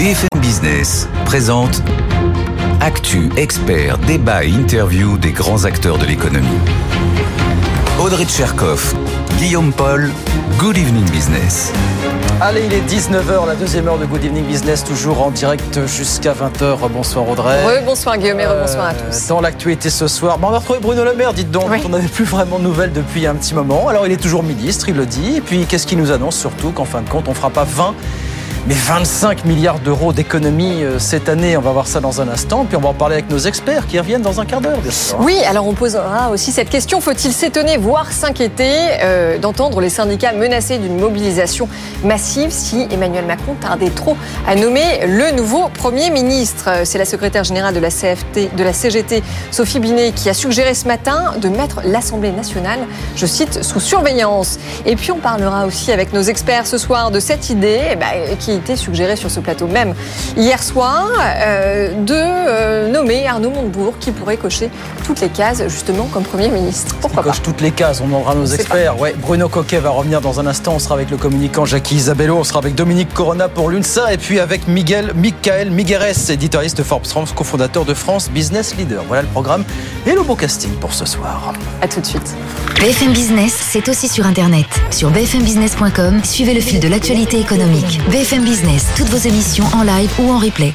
BFM Business présente Actu, experts, débat et interview des grands acteurs de l'économie. Audrey Tcherkov, Guillaume Paul, Good Evening Business. Allez, il est 19h, la deuxième heure de Good Evening Business, toujours en direct jusqu'à 20h. Bonsoir Audrey. Oui, bonsoir Guillaume et bonsoir à tous. Dans l'actualité ce soir, on va retrouver Bruno Le Maire, dites donc. Oui. On n'avait plus vraiment de nouvelles depuis un petit moment. Alors il est toujours ministre, il le dit. Et puis qu'est-ce qu'il nous annonce surtout qu'en fin de compte, on ne fera pas 20 mais 25 milliards d'euros d'économies cette année. On va voir ça dans un instant. Puis on va en parler avec nos experts qui reviennent dans un quart d'heure. Oui, alors on posera aussi cette question. Faut-il s'étonner, voire s'inquiéter d'entendre les syndicats menacés d'une mobilisation massive si Emmanuel Macron tardait trop à nommer le nouveau Premier ministre? C'est la secrétaire générale de la CGT, Sophie Binet, qui a suggéré ce matin de mettre l'Assemblée nationale, je cite, sous surveillance. Et puis on parlera aussi avec nos experts ce soir de cette idée qui été suggéré sur ce plateau même hier soir de nommer Arnaud Montebourg qui pourrait cocher toutes les cases justement comme Premier ministre. Pourquoi pas? Coche toutes les cases, on demandera nos experts. Ouais, Bruno Coquet va revenir dans un instant, on sera avec le communicant Jackie Isabello, on sera avec Dominique Corona pour l'UNSA et puis avec Michael Migueres, éditorialiste Forbes France, cofondateur de France Business Leader. Voilà le programme et le beau casting pour ce soir. À tout de suite. BFM Business, c'est aussi sur Internet. Sur bfmbusiness.com, suivez le fil de l'actualité économique. BFM Business, toutes vos émissions en live ou en replay.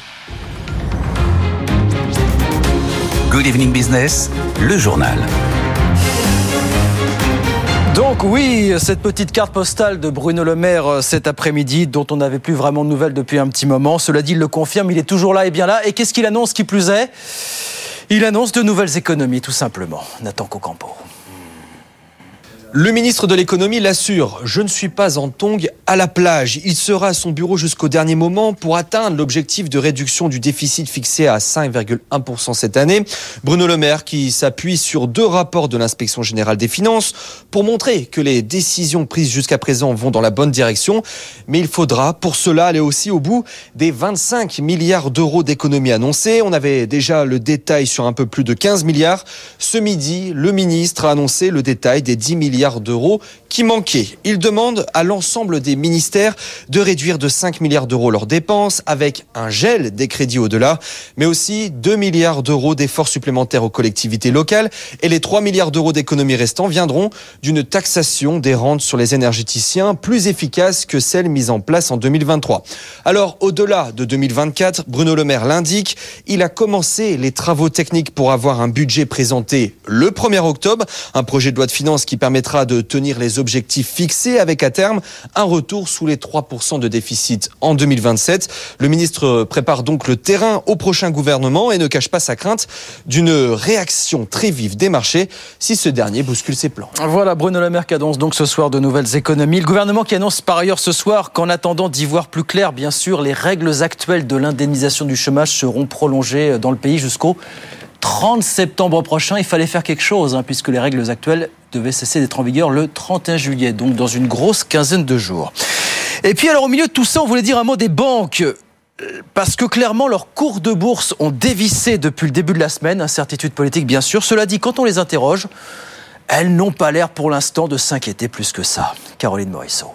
Good Evening Business, le journal. Donc oui, cette petite carte postale de Bruno Le Maire cet après-midi, dont on n'avait plus vraiment de nouvelles depuis un petit moment. Cela dit, il le confirme, il est toujours là et bien là. Et qu'est-ce qu'il annonce qui plus est? Il annonce de nouvelles économies, tout simplement. Nathan Cocampo. Le ministre de l'économie l'assure, je ne suis pas en tongs à la plage. Il sera à son bureau jusqu'au dernier moment pour atteindre l'objectif de réduction du déficit fixé à 5,1% cette année. Bruno Le Maire qui s'appuie sur 2 rapports de l'inspection générale des finances pour montrer que les décisions prises jusqu'à présent vont dans la bonne direction. Mais il faudra pour cela aller aussi au bout des 25 milliards d'euros d'économies annoncées. On avait déjà le détail sur un peu plus de 15 milliards. Ce midi, le ministre a annoncé le détail des 10 milliards d'euros qui manquaient. Il demande à l'ensemble des ministères de réduire de 5 milliards d'euros leurs dépenses avec un gel des crédits au-delà, mais aussi 2 milliards d'euros d'efforts supplémentaires aux collectivités locales et les 3 milliards d'euros d'économies restants viendront d'une taxation des rentes sur les énergéticiens plus efficace que celle mise en place en 2023. Alors, au-delà de 2024, Bruno Le Maire l'indique, il a commencé les travaux techniques pour avoir un budget présenté le 1er octobre, un projet de loi de finances qui permettra de tenir les objectifs fixés avec à terme un retour sous les 3% de déficit en 2027. Le ministre prépare donc le terrain au prochain gouvernement et ne cache pas sa crainte d'une réaction très vive des marchés si ce dernier bouscule ses plans. Voilà Bruno Le Maire qui annonce donc ce soir de nouvelles économies. Le gouvernement qui annonce par ailleurs ce soir qu'en attendant d'y voir plus clair, bien sûr, les règles actuelles de l'indemnisation du chômage seront prolongées dans le pays jusqu'au 30 septembre prochain. Il fallait faire quelque chose puisque les règles actuelles devaient cesser d'être en vigueur le 31 juillet, donc dans une grosse quinzaine de jours. Et puis alors au milieu de tout ça, on voulait dire un mot des banques, parce que clairement leurs cours de bourse ont dévissé depuis le début de la semaine, incertitude politique bien sûr. Cela dit, quand on les interroge, elles n'ont pas l'air pour l'instant de s'inquiéter plus que ça. Caroline Morisseau.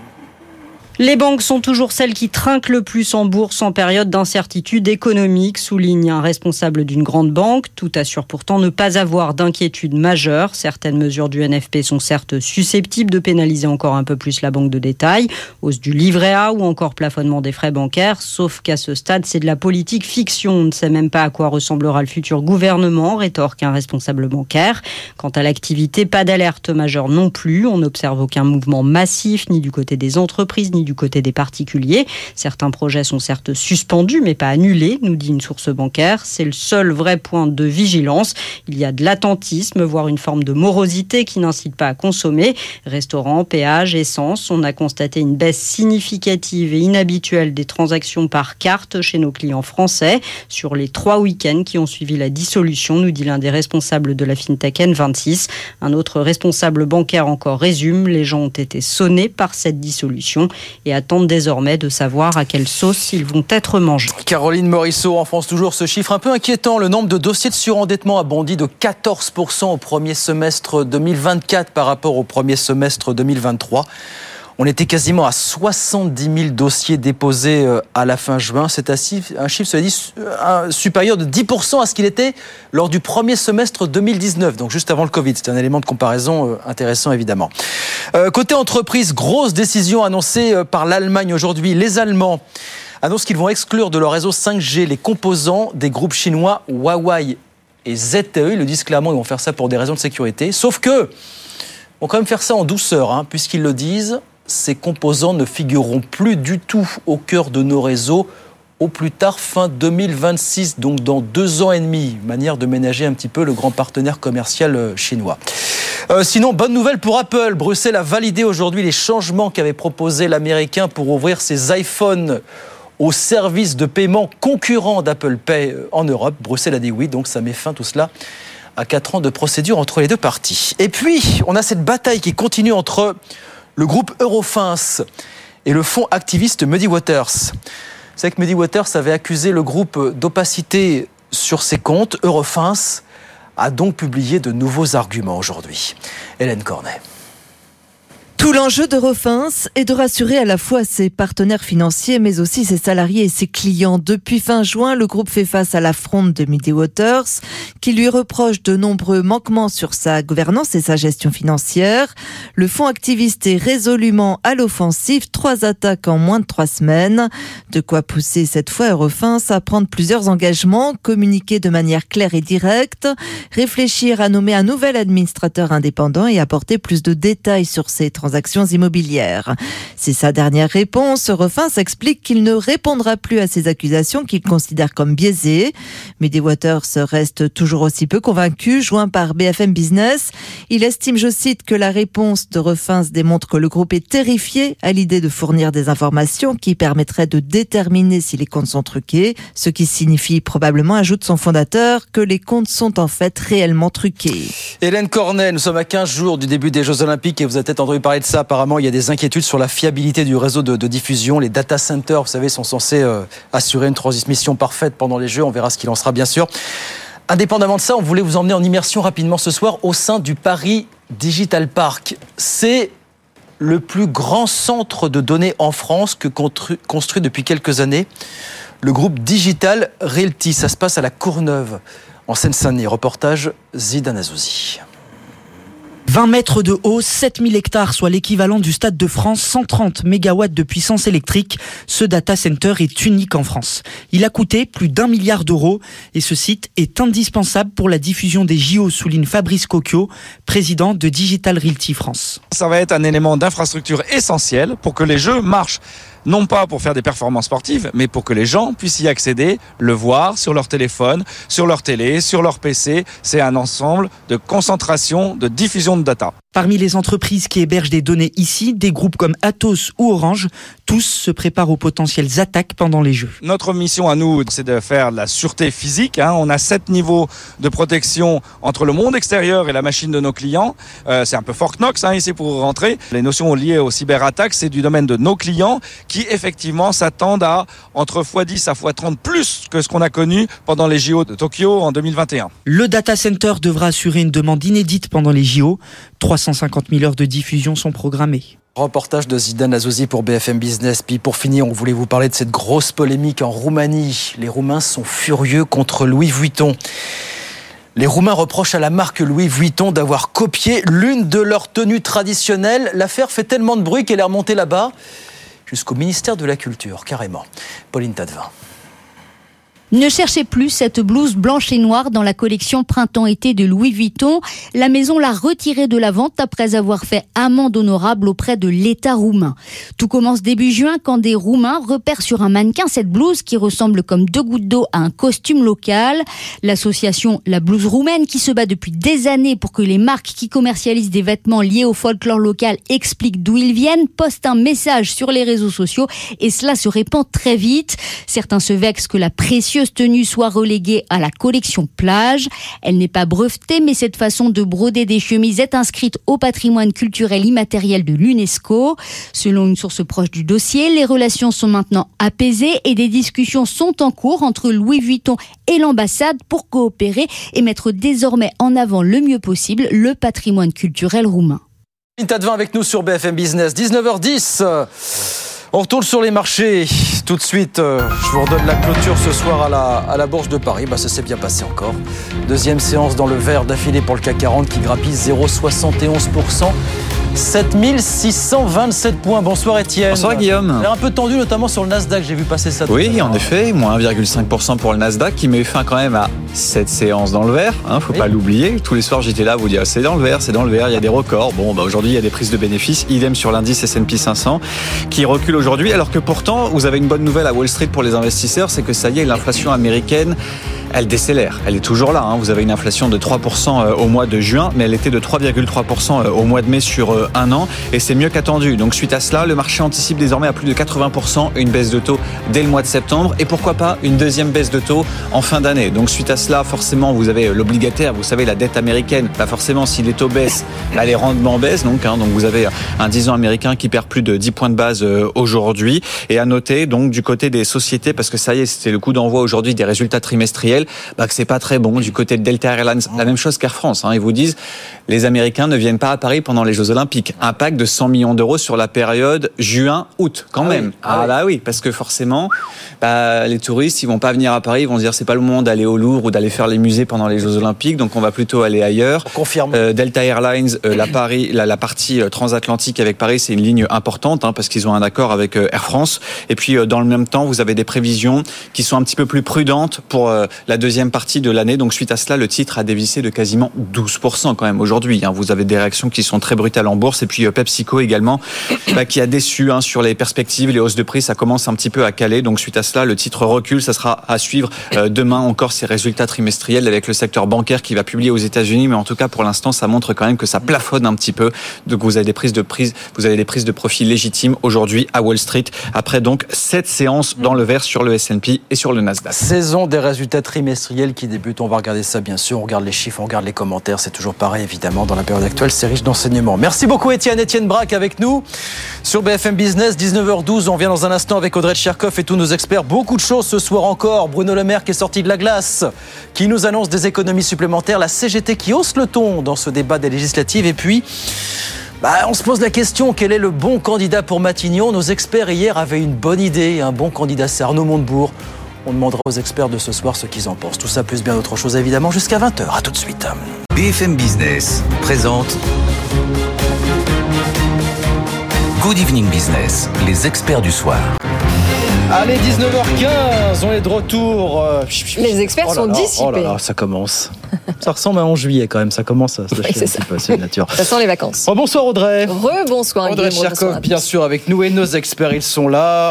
Les banques sont toujours celles qui trinquent le plus en bourse en période d'incertitude économique, souligne un responsable d'une grande banque. Tout assure pourtant ne pas avoir d'inquiétude majeure. Certaines mesures du NFP sont certes susceptibles de pénaliser encore un peu plus la banque de détail. Hausse du livret A ou encore plafonnement des frais bancaires. Sauf qu'à ce stade, c'est de la politique fiction. On ne sait même pas à quoi ressemblera le futur gouvernement, rétorque un responsable bancaire. Quant à l'activité, pas d'alerte majeure non plus. On n'observe aucun mouvement massif, ni du côté des entreprises, ni du côté des particuliers. Certains projets sont certes suspendus, mais pas annulés, nous dit une source bancaire. C'est le seul vrai point de vigilance. Il y a de l'attentisme, voire une forme de morosité qui n'incite pas à consommer. Restaurants, péages, essence. On a constaté une baisse significative et inhabituelle des transactions par carte chez nos clients français sur les 3 week-ends qui ont suivi la dissolution, nous dit l'un des responsables de la FinTech N26. Un autre responsable bancaire encore résume, les gens ont été sonnés par cette dissolution et attendent désormais de savoir à quelle sauce ils vont être mangés. Caroline Morisseau, en France, toujours ce chiffre un peu inquiétant. Le nombre de dossiers de surendettement a bondi de 14% au premier semestre 2024 par rapport au premier semestre 2023. On était quasiment à 70 000 dossiers déposés à la fin juin. C'est un chiffre, cela dit, supérieur de 10% à ce qu'il était lors du premier semestre 2019, donc juste avant le Covid. C'est un élément de comparaison intéressant, évidemment. Côté entreprise, grosse décision annoncée par l'Allemagne aujourd'hui. Les Allemands annoncent qu'ils vont exclure de leur réseau 5G les composants des groupes chinois Huawei et ZTE. Ils le disent clairement, ils vont faire ça pour des raisons de sécurité. Sauf que, ils vont quand même faire ça en douceur, puisqu'ils le disent. Ces composants ne figureront plus du tout au cœur de nos réseaux au plus tard fin 2026, donc dans 2 ans et demi. Manière de ménager un petit peu le grand partenaire commercial chinois. Sinon, bonne nouvelle pour Apple. Bruxelles a validé aujourd'hui les changements qu'avait proposé l'Américain pour ouvrir ses iPhones aux services de paiement concurrents d'Apple Pay en Europe. Bruxelles a dit oui, donc ça met fin tout cela à 4 ans de procédure entre les deux parties. Et puis, on a cette bataille qui continue entre le groupe Eurofins et le fonds activiste Muddy Waters. Vous savez que Muddy Waters avait accusé le groupe d'opacité sur ses comptes. Eurofins a donc publié de nouveaux arguments aujourd'hui. Hélène Cornet. Tout l'enjeu d'Eurofins est de rassurer à la fois ses partenaires financiers, mais aussi ses salariés et ses clients. Depuis fin juin, le groupe fait face à l'affront de Muddy Waters, qui lui reproche de nombreux manquements sur sa gouvernance et sa gestion financière. Le fonds activiste est résolument à l'offensive, 3 attaques en moins de 3 semaines. De quoi pousser cette fois Eurofins à prendre plusieurs engagements, communiquer de manière claire et directe, réfléchir à nommer un nouvel administrateur indépendant et apporter plus de détails sur ses transactions immobilières. C'est sa dernière réponse. Eurofins explique qu'il ne répondra plus à ces accusations qu'il considère comme biaisées. Muddy Waters reste toujours aussi peu convaincu. Joint par BFM Business, il estime, je cite, que la réponse d'Eurofins démontre que le groupe est terrifié à l'idée de fournir des informations qui permettraient de déterminer si les comptes sont truqués, ce qui signifie probablement, ajoute son fondateur, que les comptes sont en fait réellement truqués. Hélène Cornet, nous sommes à 15 jours du début des Jeux Olympiques et vous avez peut-être entendu parler de ça. Apparemment, il y a des inquiétudes sur la fiabilité du réseau de diffusion. Les data centers, vous savez, sont censés assurer une transmission parfaite pendant les Jeux. On verra ce qu'il en sera, bien sûr. Indépendamment de ça, on voulait vous emmener en immersion rapidement ce soir au sein du Paris Digital Park. C'est le plus grand centre de données en France que construit depuis quelques années le groupe Digital Realty. Ça se passe à la Courneuve, en Seine-Saint-Denis. Reportage Zidane Azouzi. 20 mètres de haut, 7000 hectares, soit l'équivalent du Stade de France, 130 mégawatts de puissance électrique. Ce data center est unique en France. Il a coûté plus d'1 milliard d'euros et ce site est indispensable pour la diffusion des JO, souligne Fabrice Cocchio, président de Digital Realty France. Ça va être un élément d'infrastructure essentiel pour que les jeux marchent. Non pas pour faire des performances sportives, mais pour que les gens puissent y accéder, le voir sur leur téléphone, sur leur télé, sur leur PC. C'est un ensemble de concentration, de diffusion de data. Parmi les entreprises qui hébergent des données ici, des groupes comme Atos ou Orange, tous se préparent aux potentielles attaques pendant les Jeux. Notre mission à nous, c'est de faire de la sûreté physique. On a 7 niveaux de protection entre le monde extérieur et la machine de nos clients. C'est un peu Fort Knox ici pour rentrer. Les notions liées aux cyberattaques, c'est du domaine de nos clients qui effectivement s'attendent à entre x10 à x30 plus que ce qu'on a connu pendant les JO de Tokyo en 2021. Le data center devra assurer une demande inédite pendant les JO. 350 000 heures de diffusion sont programmées. Reportage de Zidane Azouzi pour BFM Business. Puis pour finir, on voulait vous parler de cette grosse polémique en Roumanie. Les Roumains sont furieux contre Louis Vuitton. Les Roumains reprochent à la marque Louis Vuitton d'avoir copié l'une de leurs tenues traditionnelles. L'affaire fait tellement de bruit qu'elle est remontée là-bas, jusqu'au ministère de la Culture, carrément. Pauline Tadevin. Ne cherchez plus cette blouse blanche et noire dans la collection printemps-été de Louis Vuitton. La maison l'a retirée de la vente après avoir fait amende honorable auprès de l'État roumain. Tout commence début juin quand des Roumains repèrent sur un mannequin cette blouse qui ressemble comme 2 gouttes d'eau à un costume local. L'association La Blouse Roumaine, qui se bat depuis des années pour que les marques qui commercialisent des vêtements liés au folklore local expliquent d'où ils viennent, poste un message sur les réseaux sociaux et cela se répand très vite. Certains se vexent que la précieuse tenue soit reléguée à la collection plage. Elle n'est pas brevetée, mais cette façon de broder des chemises est inscrite au patrimoine culturel immatériel de l'UNESCO. Selon une source proche du dossier, les relations sont maintenant apaisées et des discussions sont en cours entre Louis Vuitton et l'ambassade pour coopérer et mettre désormais en avant le mieux possible le patrimoine culturel roumain. Tadevin avec nous sur BFM Business, 19h10. On retourne sur les marchés tout de suite. Je vous redonne la clôture ce soir à la Bourse de Paris. Ça s'est bien passé encore. Deuxième séance dans le vert d'affilée pour le CAC 40 qui grappille 0,71%. 7627 points. Bonsoir Étienne. Bonsoir Guillaume. Il a un peu tendu notamment sur le Nasdaq, j'ai vu passer ça. Oui, en effet, moins 1,5% pour le Nasdaq qui met fin quand même à cette séance dans le vert. Faut pas l'oublier. Tous les soirs j'étais là à vous dire c'est dans le vert, il y a des records. Aujourd'hui il y a des prises de bénéfices. Idem sur l'indice S&P 500 qui recule aujourd'hui. Alors que pourtant vous avez une bonne nouvelle à Wall Street pour les investisseurs, c'est que ça y est, l'inflation américaine, elle décélère. Elle est toujours là. Vous avez une inflation de 3% au mois de juin, mais elle était de 3,3% au mois de mai sur un an, et c'est mieux qu'attendu. Donc suite à cela, le marché anticipe désormais à plus de 80% une baisse de taux dès le mois de septembre, et pourquoi pas une deuxième baisse de taux en fin d'année. Donc suite à cela, forcément, vous avez l'obligataire, vous savez, la dette américaine. Forcément, si les taux baissent, les rendements baissent. Donc vous avez un 10 ans américain qui perd plus de 10 points de base aujourd'hui. Et à noter, donc, du côté des sociétés, parce que ça y est, c'était le coup d'envoi aujourd'hui des résultats trimestriels, que c'est pas très bon. Du côté de Delta Airlines, la même chose qu'Air France. Ils vous disent, les Américains ne viennent pas à Paris pendant les Jeux Olympiques. Impact de 100 millions d'euros sur la période juin-août, quand même. Oui, parce que forcément, les touristes, ils vont pas venir à Paris, ils vont se dire, c'est pas le moment d'aller au Louvre ou d'aller faire les musées pendant les Jeux Olympiques, donc on va plutôt aller ailleurs. On confirme. Delta Airlines, la partie transatlantique avec Paris, c'est une ligne importante, parce qu'ils ont un accord avec Air France. Et puis, dans le même temps, vous avez des prévisions qui sont un petit peu plus prudentes pour la deuxième partie de l'année. Donc, suite à cela, le titre a dévissé de quasiment 12% quand même aujourd'hui. Vous avez des réactions qui sont très brutales en bourse. Et puis, PepsiCo également, qui a déçu sur les perspectives, les hausses de prix, ça commence un petit peu à caler. Donc, suite à cela, le titre recule. Ça sera à suivre demain encore ces résultats trimestriels avec le secteur bancaire qui va publier aux États-Unis. Mais en tout cas, pour l'instant, ça montre quand même que ça plafonne un petit peu. Donc, vous avez des prises de profit légitimes aujourd'hui à Wall Street. Après donc 7 séances dans le vert sur le S&P et sur le Nasdaq. Saison des résultats trimestriels qui débute. On va regarder ça bien sûr. On regarde les chiffres, on regarde les commentaires. C'est toujours pareil évidemment dans la période actuelle. C'est riche d'enseignements. Merci beaucoup Étienne Braque avec nous sur BFM Business. 19h12. On vient dans un instant avec Audrey Tcherkov et tous nos experts. Beaucoup de choses ce soir encore. Bruno Le Maire qui est sorti de la glace, qui nous annonce des économies supplémentaires. La CGT qui hausse le ton dans ce débat des législatives. Et puis, on se pose la question, quel est le bon candidat pour Matignon? Nos experts hier avaient une bonne idée. Un bon candidat, c'est Arnaud Montebourg. On demandera aux experts de ce soir ce qu'ils en pensent. Tout ça plus bien d'autres choses évidemment jusqu'à 20h. À tout de suite. BFM Business présente Good Evening Business, les experts du soir. Allez, 19h15, on est de retour. Les experts sont dissipés. Oh là là, ça commence. Ça ressemble à 11 juillet quand même, ça commence à se lâcher un petit peu, c'est nature. Ça sent les vacances. Bonsoir Audrey. Rebonsoir Audrey Tcherkov, bien sûr, avec nous et nos experts, ils sont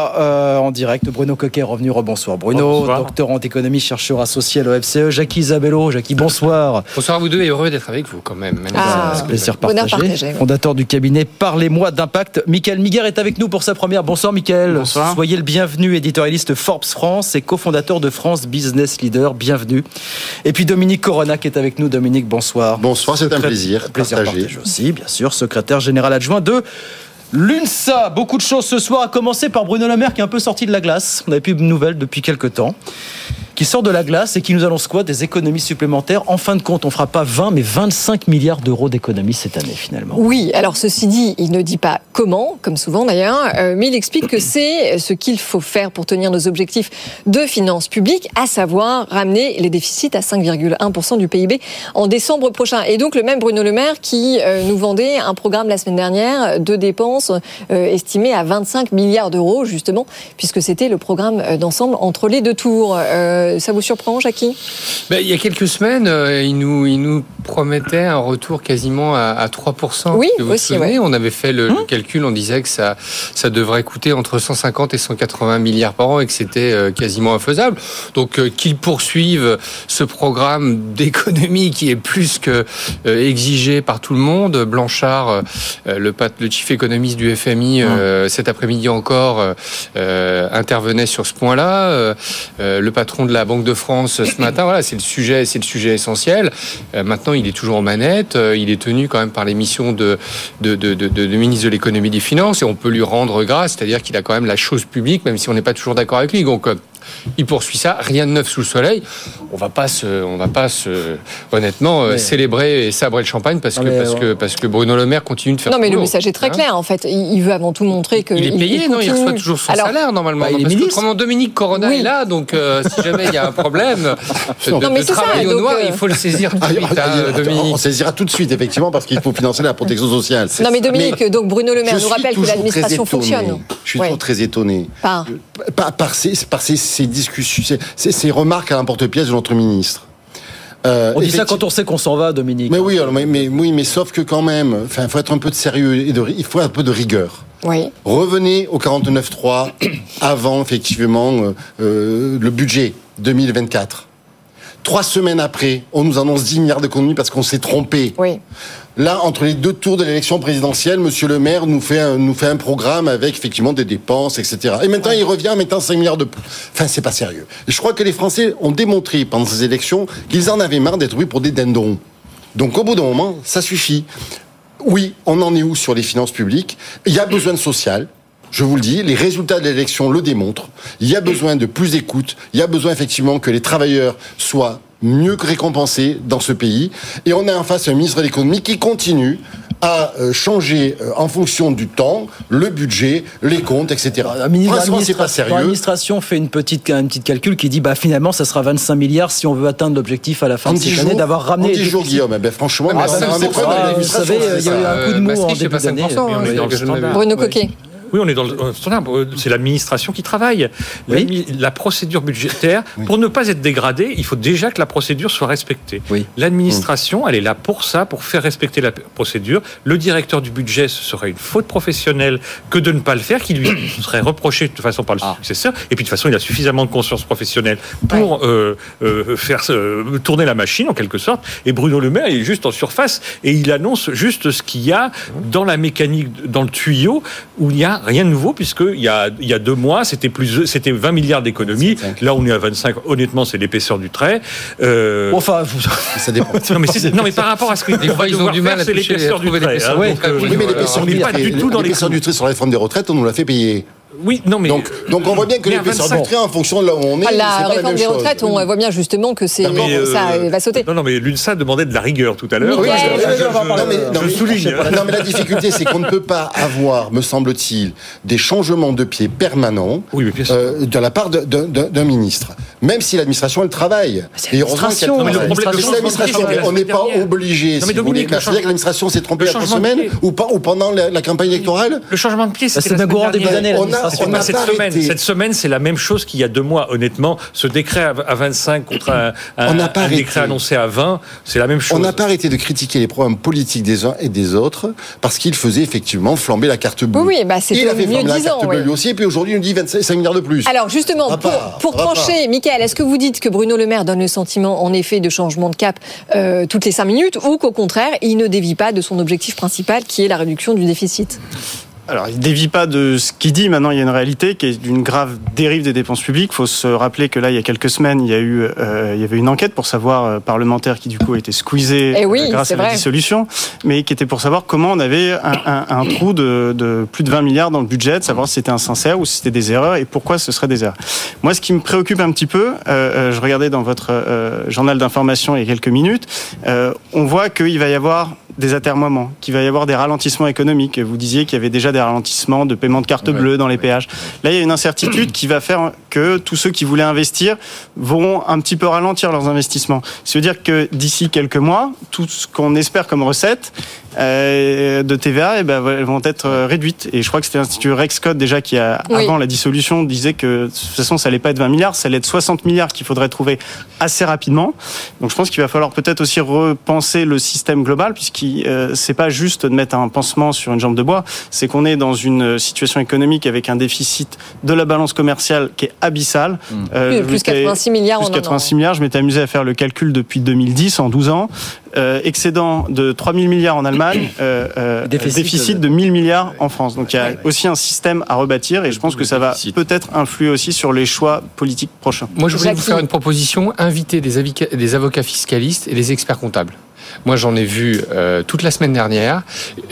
là en direct. Bruno Coquet est revenu, rebonsoir Bruno. Bonsoir. Docteur en économie, chercheur associé à l'OFCE. Jackie Isabello. Jackie, bonsoir. Bonsoir à vous deux et heureux d'être avec vous quand même. Plaisir partagé. Fondateur du cabinet Parlez-moi d'Impact. Mickaël Miguer est avec nous pour sa première. Bonsoir Mickaël. Bonsoir. Soyez le bienvenu, éditorialiste Forbes France et cofondateur de France Business Leader. Bienvenue. Et puis Dominique Corona qui est avec nous. Dominique, bonsoir. Bonsoir, c'est un plaisir. Plaisir partagé aussi, bien sûr. Secrétaire général adjoint de l'UNSA. Beaucoup de choses ce soir, à commencer par Bruno Le Maire qui est un peu sorti de la glace. On n'avait plus de nouvelles depuis quelques temps. Qui sort de la glace et qui nous annonce quoi? Des économies supplémentaires. En fin de compte, on ne fera pas 20, mais 25 milliards d'euros d'économies cette année, finalement. Oui, alors ceci dit, il ne dit pas comment, comme souvent d'ailleurs, mais il explique que c'est ce qu'il faut faire pour tenir nos objectifs de finances publiques, à savoir ramener les déficits à 5,1% du PIB en décembre prochain. Et donc le même Bruno Le Maire qui nous vendait un programme la semaine dernière de dépenses estimé à 25 milliards d'euros, justement, puisque c'était le programme d'ensemble entre les deux tours. Ça vous surprend, Jackie ? Il y a quelques semaines, il nous promettait un retour quasiment à 3%. Oui, vous aussi, souvenez, on avait fait le calcul, on disait que ça devrait coûter entre 150 et 180 milliards par an et que c'était quasiment infaisable. Donc qu'ils poursuivent ce programme d'économie qui est plus que exigé par tout le monde. Blanchard, le chief économiste du FMI, cet après-midi encore, intervenait sur ce point-là. Le patron de la Banque de France ce matin, voilà, c'est le sujet essentiel. Maintenant, il est toujours en manette. Il est tenu quand même par les missions de ministre de l'économie et des finances, et on peut lui rendre grâce, c'est-à-dire qu'il a quand même la chose publique, même si on n'est pas toujours d'accord avec lui. Donc il poursuit ça. Rien de neuf sous le soleil. On va pas honnêtement célébrer et sabrer le champagne parce que Bruno Le Maire continue de faire. Non, mais le message est très clair. En fait, il veut avant tout montrer que il est payé. Il reçoit toujours son salaire normalement. Il est ministre. Comment Dominique Corona est là, donc si jamais il y a un problème de travail au noir, il faut le saisir tout de suite. Dominique. On saisira tout de suite, effectivement, parce qu'il faut financer la protection sociale. Non, mais Dominique, donc Bruno Le Maire nous rappelle que l'administration fonctionne. Je suis toujours très étonné par ces discussions, ces remarques à l'emporte-pièce de notre ministre. On dit ça quand on sait qu'on s'en va, Dominique. Mais oui, mais sauf que quand même, il faut être un peu de sérieux et il faut un peu de rigueur. Oui. Revenez au 49.3 avant, effectivement, le budget 2024. 3 semaines après, on nous annonce 10 milliards d'économies parce qu'on s'est trompé. Oui. Là, entre les 2 tours de l'élection présidentielle, Monsieur le maire nous fait un programme avec effectivement des dépenses, etc. Et maintenant, il revient en mettant 5 milliards de plus. Enfin, c'est pas sérieux. Et je crois que les Français ont démontré pendant ces élections qu'ils en avaient marre d'être pris pour des dindons. Donc, au bout d'un moment, ça suffit. Oui, on en est où sur les finances publiques ? Il y a besoin de social. Je vous le dis, les résultats de l'élection le démontrent. Il y a besoin de plus d'écoute. Il y a besoin effectivement que les travailleurs soient mieux récompensés dans ce pays. Et on a en face un ministre de l'économie qui continue à changer en fonction du temps, le budget, les comptes, etc. Franchement, c'est pas sérieux. L'administration fait une petite calcul qui dit finalement, ça sera 25 milliards si on veut atteindre l'objectif à la fin de cette année d'avoir ramené. En 10 jours, Guillaume. Franchement, vous savez, il y a eu un coup de mou en début d'année. Bruno Coquet. Oui, on est dans le standard. C'est l'administration qui travaille. La procédure budgétaire, pour ne pas être dégradée, il faut déjà que la procédure soit respectée. Oui. L'administration, elle est là pour ça, pour faire respecter la procédure. Le directeur du budget, ce serait une faute professionnelle que de ne pas le faire, qui lui serait reproché de toute façon par le successeur. Et puis de toute façon, il a suffisamment de conscience professionnelle pour faire tourner la machine, en quelque sorte. Et Bruno Le Maire, il est juste en surface et il annonce juste ce qu'il y a dans la mécanique, dans le tuyau, où il y a rien de nouveau, puisqu'il y a 2 mois, c'était 20 milliards d'économies. Là, on est à 25. Honnêtement, c'est l'épaisseur du trait. Ça dépend. Non, mais par rapport à ce que des fois, ils ont du mal à toucher l'épaisseur du trait. Oui, mais l'épaisseur du trait sur la réforme des retraites, on nous l'a fait payer. Oui, non, mais donc on voit bien que l'épaisseur du trait, en fonction de là où on est, la réforme des retraites, on voit bien justement que ça va sauter. Non, mais l'UNSA demandait de la rigueur tout à l'heure. Oui, je souligne. Non, mais la difficulté, c'est qu'on ne peut pas avoir, me semble-t-il, des changements de pied permanents de la part d'un ministre, même si l'administration elle travaille. Et heureusement qu'elle travaille. On n'est pas obligé. Si vous voulez, c'est-à-dire que l'administration s'est trompée à 3 semaines ou pendant la campagne électorale. Le changement de pied, c'est un courant début d'année. Cette semaine, c'est la même chose qu'il y a 2 mois. Honnêtement, ce décret à 25 contre un décret annoncé à 20, c'est la même chose. On n'a pas arrêté de critiquer les programmes politiques des uns et des autres parce qu'ils faisaient effectivement flamber la carte bleue. Oui, c'était il avait mieux flambé la carte bleue lui aussi, et puis aujourd'hui, il nous dit 25 milliards de plus. Alors justement, pour trancher, Mickaël, est-ce que vous dites que Bruno Le Maire donne le sentiment, en effet, de changement de cap toutes les 5 minutes, ou qu'au contraire, il ne dévie pas de son objectif principal, qui est la réduction du déficit ? Alors, il ne dévie pas de ce qu'il dit. Maintenant, il y a une réalité qui est d'une grave dérive des dépenses publiques. Il faut se rappeler que là, il y a quelques semaines, il y avait une enquête pour savoir, parlementaire, qui du coup a été squeezée grâce à la dissolution, mais qui était pour savoir comment on avait un trou de plus de 20 milliards dans le budget, de savoir si c'était insincère ou si c'était des erreurs et pourquoi ce serait des erreurs. Moi, ce qui me préoccupe un petit peu, je regardais dans votre journal d'information il y a quelques minutes, on voit qu'il va y avoir des atermoiements, qu'il va y avoir des ralentissements économiques. Vous disiez qu'il y avait déjà des ralentissements de paiement de carte bleue dans les péages. Là, il y a une incertitude qui va faire que tous ceux qui voulaient investir vont un petit peu ralentir leurs investissements. Ça veut dire que d'ici quelques mois, tout ce qu'on espère comme recette de TVA vont être réduites. Et je crois que c'était l'Institut Rexcode déjà qui, avant la dissolution, disait que de toute façon, ça allait pas être 20 milliards, ça allait être 60 milliards qu'il faudrait trouver assez rapidement. Donc je pense qu'il va falloir peut-être aussi repenser le système global, c'est pas juste de mettre un pansement sur une jambe de bois, c'est qu'on est dans une situation économique avec un déficit de la balance commerciale qui est abyssal. Plus 86 milliards en 86 milliards, je m'étais amusé à faire le calcul depuis 2010, en 12 ans. Excédent de 3 000 milliards en Allemagne, déficit de 1 000 milliards en France. Donc il y a aussi un système à rebâtir et je pense que ça va peut-être influer aussi sur les choix politiques prochains. Moi, je voulais vous faire une proposition, inviter des avocats fiscalistes et des experts comptables. Moi, j'en ai vu toute la semaine dernière.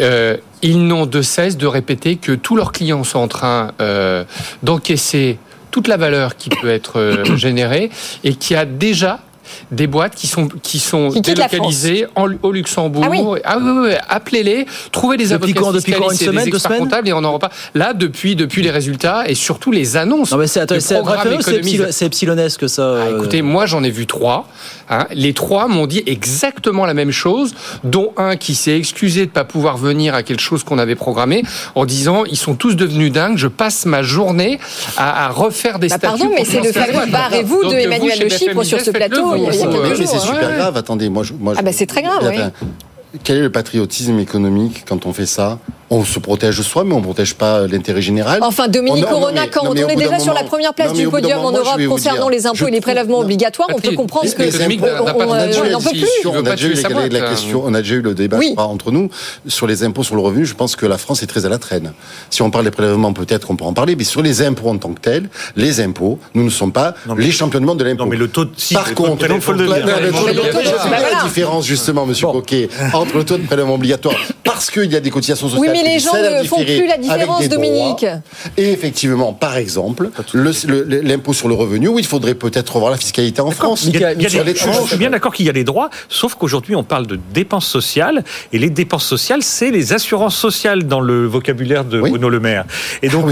Ils n'ont de cesse de répéter que tous leurs clients sont en train d'encaisser toute la valeur qui peut être générée et qui a déjà des boîtes qui sont délocalisées au Luxembourg. Ah oui. Appelez-les, trouvez des avocats fiscalistes et des experts comptables et on en reparle. Là, depuis les résultats et surtout les annonces. Non mais c'est epsilonesque ça. Écoutez, moi j'en ai vu 3. Les 3 m'ont dit exactement la même chose, dont un qui s'est excusé de ne pas pouvoir venir à quelque chose qu'on avait programmé en disant ils sont tous devenus dingues, je passe ma journée à refaire des statuts. Pardon, mais c'est le fameux barrez-vous de Emmanuel Le Chypre sur ce plateau. Mais c'est super grave, attendez. C'est très grave, oui. Quel est le patriotisme économique quand on fait ça ? On se protège soi, mais on ne protège pas l'intérêt général. Enfin, Dominique Corona, quand on est déjà sur la première place du podium en Europe concernant les impôts et les prélèvements obligatoires, on peut comprendre que on n'en peut plus. On a déjà eu le débat entre nous sur les impôts sur le revenu. Je pense que la France est très à la traîne. Si on parle des prélèvements, peut-être qu'on peut en parler, mais sur les impôts en tant que tels, les impôts, nous ne sommes pas les champions du monde de l'impôt. Non, mais le taux de... Par contre, la différence, justement, monsieur Coquet, entre le taux de prélèvement obligatoire, parce qu'il y a des cotisations sociales. Oui, mais les gens ne font plus la différence, Dominique. Et effectivement, par exemple, l'impôt sur le revenu, où il faudrait peut-être revoir la fiscalité en France. Je suis bien d'accord qu'il y a les droits, sauf qu'aujourd'hui, on parle de dépenses sociales, et les dépenses sociales, c'est les assurances sociales dans le vocabulaire de Bruno Le Maire. Et donc,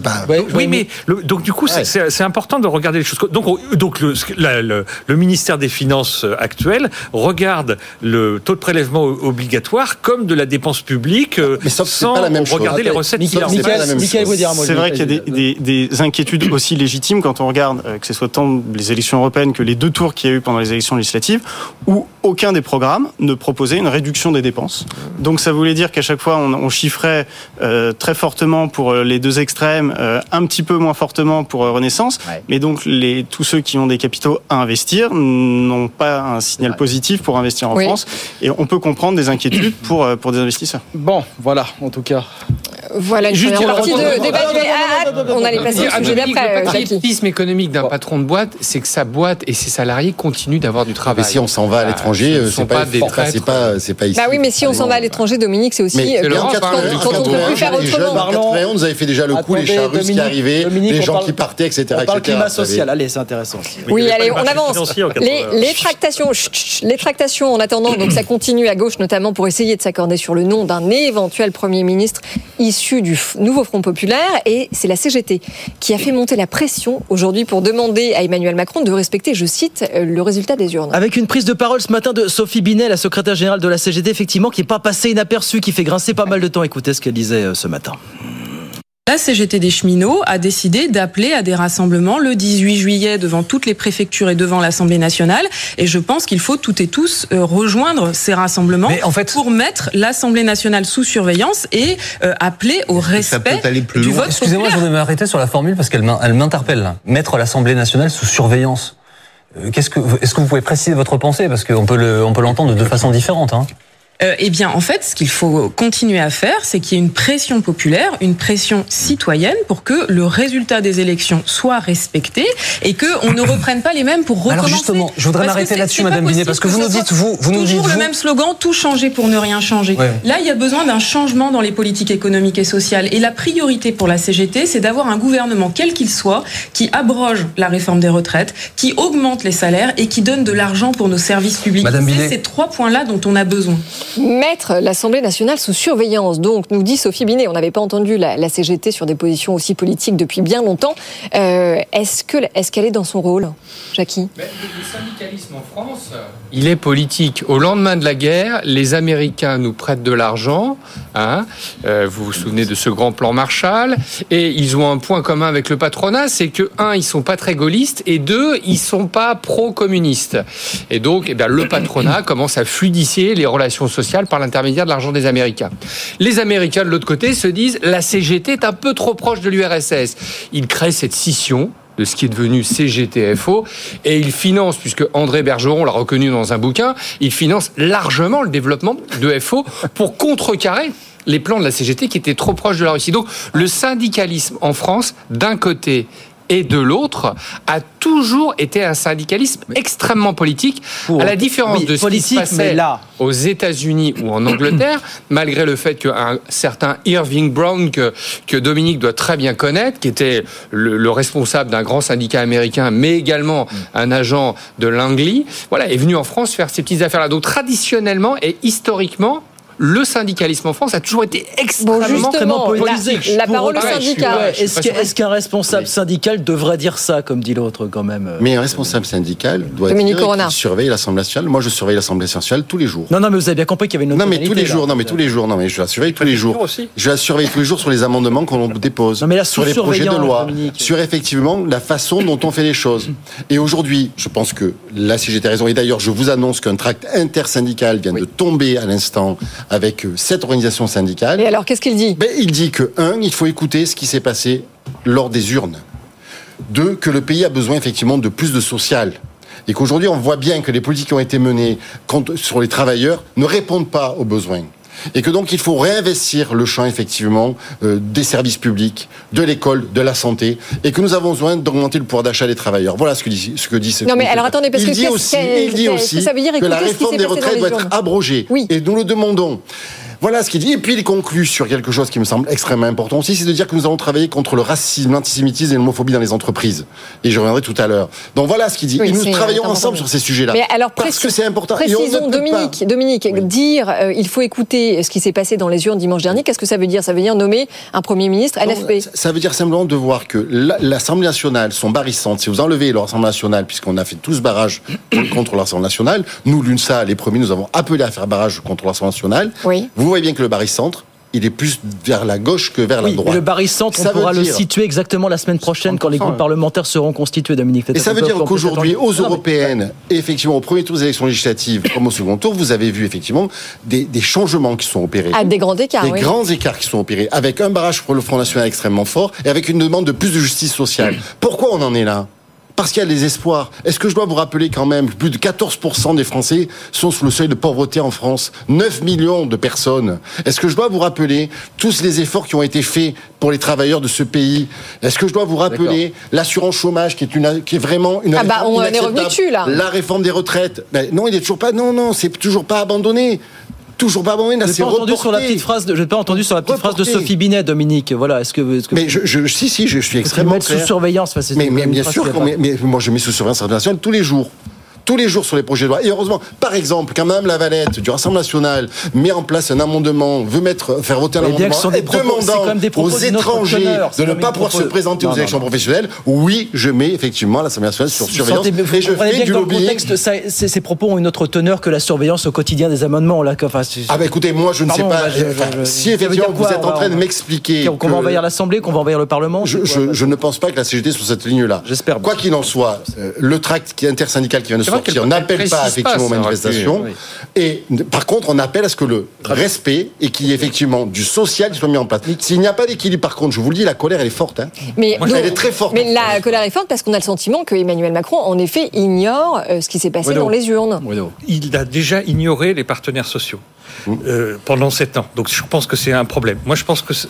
donc du coup, c'est important de regarder les choses. Donc le ministère des Finances actuel regarde le taux de prélèvement obligatoire comme de la dépense publique, sans regarder les recettes qu'il a. C'est vrai qu'il y a des inquiétudes aussi légitimes quand on regarde que ce soit tant les élections européennes que les 2 tours qu'il y a eu pendant les élections législatives, où aucun des programmes ne proposait une réduction des dépenses. Donc ça voulait dire qu'à chaque fois on chiffrait très fortement pour les 2 extrêmes, un petit peu moins fortement pour Renaissance, mais donc tous ceux qui ont des capitaux à investir n'ont pas un signal positif pour investir en France, et on peut comprendre des inquiétudes pour des investisseurs. Bon, voilà, en tout cas. Voilà, une première partie de débat. On allait passer au sujet d'après. Le patriotisme économique d'un patron de boîte, c'est que sa boîte et ses salariés continuent d'avoir du travail. Mais si on s'en va à l'étranger, c'est pas ici. Bah oui, mais si on s'en va à l'étranger, Dominique, c'est aussi quand on ne peut plus faire autrement. En 91, vous avez fait déjà le coup, les chars russes qui arrivaient, les gens qui partaient, etc. On parle climat social, allez, c'est intéressant. Oui, allez, on avance. Les tractations, en attendant, donc ça continue à gauche, notamment pour essayer de s'accorder sur le nom d'un éventuel Premier ministre issu du nouveau Front populaire, et c'est la CGT qui a fait monter la pression aujourd'hui pour demander à Emmanuel Macron de respecter, je cite, le résultat des urnes. Avec une prise de parole ce matin de Sophie Binet, la secrétaire générale de la CGT, effectivement, qui n'est pas passée inaperçue, qui fait grincer pas mal de temps. Écoutez ce qu'elle disait ce matin. La CGT des cheminots a décidé d'appeler à des rassemblements le 18 juillet devant toutes les préfectures et devant l'Assemblée nationale. Et je pense qu'il faut toutes et tous rejoindre ces rassemblements pour mettre l'Assemblée nationale sous surveillance et appeler au respect du vote. Excusez-moi, j'en ai arrêté sur la formule parce qu'elle m'interpelle là. Mettre l'Assemblée nationale sous surveillance. Est-ce que vous pouvez préciser votre pensée? Parce qu'on peut l'entendre de 2 façons différentes. Eh bien, en fait, ce qu'il faut continuer à faire, c'est qu'il y ait une pression populaire, une pression citoyenne pour que le résultat des élections soit respecté et qu'on ne reprenne pas les mêmes pour recommencer. Alors justement, je voudrais m'arrêter là-dessus, Madame Binet, parce que vous nous dites, vous nous dites... Toujours le même slogan, tout changer pour ne rien changer. Ouais. Là, il y a besoin d'un changement dans les politiques économiques et sociales. Et la priorité pour la CGT, c'est d'avoir un gouvernement, quel qu'il soit, qui abroge la réforme des retraites, qui augmente les salaires et qui donne de l'argent pour nos services publics. C'est ces 3 points-là dont on a besoin. Mettre l'Assemblée nationale sous surveillance. Donc, nous dit Sophie Binet, on n'avait pas entendu la CGT sur des positions aussi politiques depuis bien longtemps. Est-ce qu'elle est dans son rôle, Jackie ? Le syndicalisme en France, il est politique. Au lendemain de la guerre, les Américains nous prêtent de l'argent. Vous vous souvenez de ce grand plan Marshall. Et ils ont un point commun avec le patronat, c'est que, 1, ils sont pas très gaullistes, et 2, ils sont pas pro-communistes. Et donc, le patronat commence à fluidifier les relations sociales par l'intermédiaire de l'argent des Américains. Les Américains, de l'autre côté, se disent la CGT est un peu trop proche de l'URSS. Ils créent cette scission de ce qui est devenu CGT-FO, et ils financent, puisque André Bergeron l'a reconnu dans un bouquin, ils financent largement le développement de FO pour contrecarrer les plans de la CGT qui étaient trop proches de la Russie. Donc, le syndicalisme en France, d'un côté, et de l'autre, a toujours été un syndicalisme extrêmement politique, à la différence de ce qui se passait aux États-Unis ou en Angleterre, malgré le fait qu'un certain Irving Brown, que Dominique doit très bien connaître, qui était le responsable d'un grand syndicat américain, mais également un agent de Langley, est venu en France faire ces petites affaires-là. Donc traditionnellement et historiquement, le syndicalisme en France a toujours été extrêmement politique. La parole au syndicat. Est-ce qu'un responsable syndical devrait dire ça, comme dit l'autre, quand même? Mais un responsable syndical doit dire qu'il surveille l'Assemblée nationale. Moi, je surveille l'Assemblée nationale tous les jours. Non, mais vous avez bien compris qu'il y avait une autre tous les jours. Non, mais je la surveille tous les jours. Je la surveille tous les jours sur les amendements qu'on dépose, sur les projets de loi, sur effectivement la façon dont on fait les choses. Et aujourd'hui, je pense que la CGT a raison. Et d'ailleurs, je vous annonce qu'un tract intersyndical vient de tomber à l'instant avec 7 organisations syndicales. Et alors, qu'est-ce qu'il dit ? Il dit que, 1, il faut écouter ce qui s'est passé lors des urnes. 2, que le pays a besoin effectivement de plus de social. Et qu'aujourd'hui, on voit bien que les politiques qui ont été menées sur les travailleurs ne répondent pas aux besoins. Et que donc il faut réinvestir le champ effectivement des services publics, de l'école, de la santé, et que nous avons besoin d'augmenter le pouvoir d'achat des travailleurs. Voilà ce que dit ce. Non mais alors attendez, parce il dit aussi ça veut dire que la réforme des retraites doit être abrogée. Oui. Et nous le demandons. Voilà ce qu'il dit. Et puis il conclut sur quelque chose qui me semble extrêmement important aussi, c'est de dire que nous allons travailler contre le racisme, l'antisémitisme et l'homophobie dans les entreprises. Et je reviendrai tout à l'heure. Donc voilà ce qu'il dit. Et nous travaillons ensemble sur ces sujets-là. Mais alors, parce que c'est important. Précisons, Dominique, dire il faut écouter ce qui s'est passé dans les urnes dimanche dernier, qu'est-ce que ça veut dire ? Ça veut dire nommer un Premier ministre LFP. Ça veut dire simplement de voir que l'Assemblée nationale, son barrissante, si vous enlevez l'Assemblée nationale, puisqu'on a fait tout ce barrage contre l'Assemblée nationale, nous, l'UNSA, les premiers, nous avons appelé à faire barrage contre l'Assemblée nationale. Oui. Vous voyez bien que le barricentre, il est plus vers la gauche que vers la droite. Le barricentre, on pourra le situer exactement la semaine prochaine quand les groupes parlementaires seront constitués, Dominique. Et ça veut dire qu'aujourd'hui, aux européennes, et effectivement au premier tour des élections législatives comme au second tour, vous avez vu effectivement des changements qui sont opérés. À des grands écarts. Des grands écarts qui sont opérés, avec un barrage pour le Front National extrêmement fort et avec une demande de plus de justice sociale. Pourquoi on en est là ? Parce qu'il y a des espoirs. Est-ce que je dois vous rappeler quand même que plus de 14% des Français sont sous le seuil de pauvreté en France ? 9 millions de personnes. Est-ce que je dois vous rappeler tous les efforts qui ont été faits pour les travailleurs de ce pays ? Est-ce que je dois vous rappeler l'assurance chômage qui est vraiment une réforme on est revenu dessus, là. La réforme des retraites. Non, il est toujours pas. Non, c'est toujours pas abandonné. Toujours pas abandonné. Je n'ai pas entendu sur la petite phrase de Sophie Binet, Dominique. Voilà. Est-ce que mais je suis extrêmement clair. Sous surveillance. Mais bien sûr, mais moi je mets sous surveillance internationale tous les jours. Tous les jours sur les projets de loi. Et heureusement, par exemple, quand Mme Lavalette du Rassemblement national met en place un amendement, veut faire voter un amendement demandant aux étrangers de ne pas pouvoir se présenter aux élections professionnelles, oui, je mets effectivement l'Assemblée nationale sur surveillance. Et je fais du lobbying. Ces propos ont une autre teneur que la surveillance au quotidien des amendements. Écoutez, moi je ne sais pas. Si effectivement vous êtes en train de m'expliquer qu'on va envahir l'Assemblée, qu'on va envahir le Parlement. Je ne pense pas que la CGT soit sur cette ligne-là. J'espère. Quoi qu'il en soit, le tract intersyndical qui vient de sortir, on n'appelle pas effectivement aux manifestations. Et par contre, on appelle à ce que le respect et qu'il y ait effectivement du social qui soit mis en place. S'il n'y a pas d'équilibre, par contre, je vous le dis, la colère, elle est forte. Elle est très forte. Mais la colère est forte parce qu'on a le sentiment que Emmanuel Macron, en effet, ignore ce qui s'est passé dans les urnes. Il a déjà ignoré les partenaires sociaux. Pendant 7 ans. Donc je pense que c'est un problème. Moi je pense que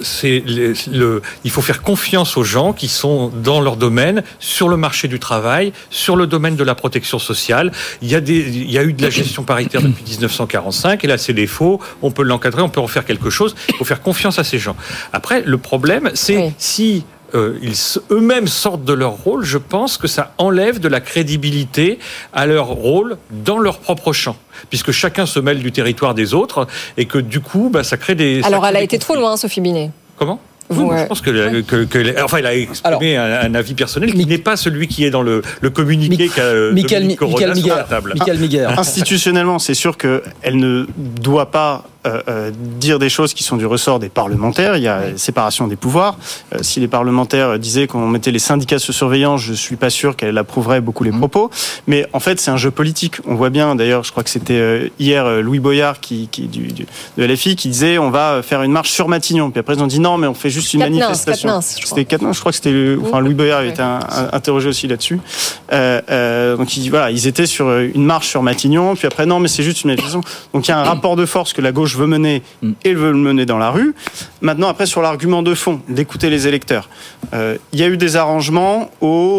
il faut faire confiance aux gens qui sont dans leur domaine, sur le marché du travail, sur le domaine de la protection sociale. Il y a eu de la gestion paritaire depuis 1945 et là c'est des faux, on peut l'encadrer, on peut en faire quelque chose. Il faut faire confiance à ces gens. Après le problème c'est si ils eux-mêmes sortent de leur rôle, je pense que ça enlève de la crédibilité à leur rôle dans leur propre champ, puisque chacun se mêle du territoire des autres et que du coup, ça crée des... Alors elle a été trop loin, Sophie Binet. Comment ? Oui, je pense qu'il a exprimé un avis personnel qui n'est pas celui qui est dans le communiqué qu'a Dominique Corona sur la table. Michael Miguel. Institutionnellement, c'est sûr qu'elle ne doit pas dire des choses qui sont du ressort des parlementaires. Il y a séparation des pouvoirs. Si les parlementaires disaient qu'on mettait les syndicats sous surveillance, je suis pas sûr qu'elle approuverait beaucoup les propos. Mais en fait, c'est un jeu politique. On voit bien, d'ailleurs, je crois que c'était hier Louis Boyard de LFI qui disait on va faire une marche sur Matignon. Puis après ils ont dit non, mais on fait juste une manifestation. C'était Quatennens, je crois que c'était Louis Boyard avait été interrogé aussi là-dessus. Donc ils étaient sur une marche sur Matignon. Puis après non, mais c'est juste une manifestation. Donc il y a un rapport de force que la gauche veut mener et veut le mener dans la rue. Maintenant, après, sur l'argument de fond, d'écouter les électeurs, il y a eu des arrangements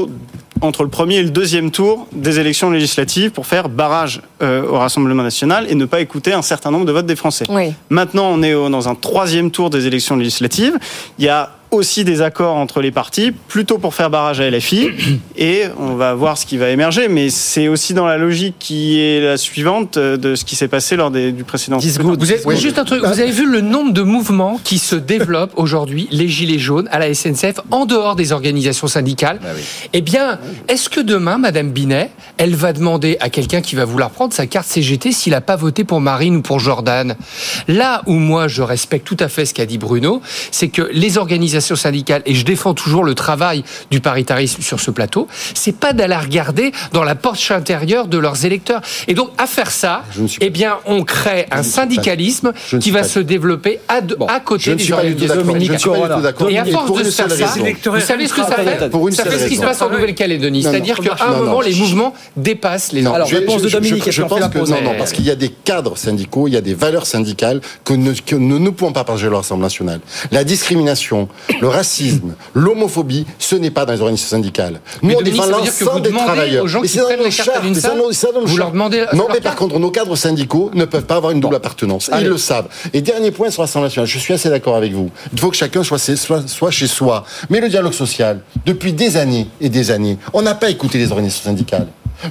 entre le premier et le deuxième tour des élections législatives pour faire barrage au Rassemblement national et ne pas écouter un certain nombre de votes des Français. Oui. Maintenant, on est dans un troisième tour des élections législatives. Il y a aussi des accords entre les partis, plutôt pour faire barrage à LFI, et on va voir ce qui va émerger, mais c'est aussi dans la logique qui est la suivante de ce qui s'est passé lors du précédent. Juste un truc, vous avez vu le nombre de mouvements qui se développent aujourd'hui, les gilets jaunes, à la SNCF, en dehors des organisations syndicales. Eh bien, est-ce que demain, Madame Binet, elle va demander à quelqu'un qui va vouloir prendre sa carte CGT s'il n'a pas voté pour Marine ou pour Jordan? Là où moi, je respecte tout à fait ce qu'a dit Bruno, c'est que les organisations syndicales, et je défends toujours le travail du paritarisme sur ce plateau, c'est pas d'aller regarder dans la poche intérieure de leurs électeurs. Et donc, à faire ça, eh bien, on crée un syndicalisme qui va se développer à côté des organisations syndicales. Et à force de faire ça, vous savez ce que ça fait? Ça fait ce qui se passe en Nouvelle-Calédonie. C'est-à-dire qu'à un moment, les mouvements dépassent les... Alors, réponse de Dominique. Je pense que non, parce qu'il y a des cadres syndicaux, il y a des valeurs syndicales que nous ne pouvons pas partager au Rassemblement national. La discrimination, le racisme, l'homophobie, ce n'est pas dans les organisations syndicales. Nous, on défend l'ensemble des travailleurs. Aux gens qui prennent les cartes à l'UNSA, vous leur demandez... Non, mais par contre, nos cadres syndicaux ne peuvent pas avoir une double appartenance. Ils le savent. Et dernier point sur l'Assemblée nationale, je suis assez d'accord avec vous. Il faut que chacun soit chez soi. Mais le dialogue social, depuis des années et des années, on n'a pas écouté les organisations syndicales.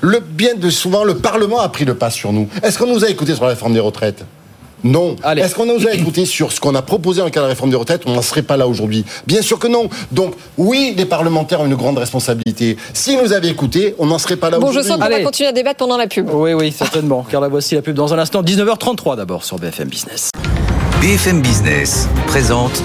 Souvent, le Parlement a pris le pas sur nous. Est-ce qu'on nous a écoutés sur la réforme des retraites ? Non. Est-ce qu'on nous a écouté sur ce qu'on a proposé en cas de réforme des retraites? On n'en serait pas là aujourd'hui. Bien sûr que non. Donc, oui, les parlementaires ont une grande responsabilité. S'ils nous avaient écoutés, on n'en serait pas là aujourd'hui. Bon, je sens qu'on va continuer à débattre pendant la pub. Oui, certainement. Car la voici la pub dans un instant. 19h33 d'abord sur BFM Business. BFM Business présente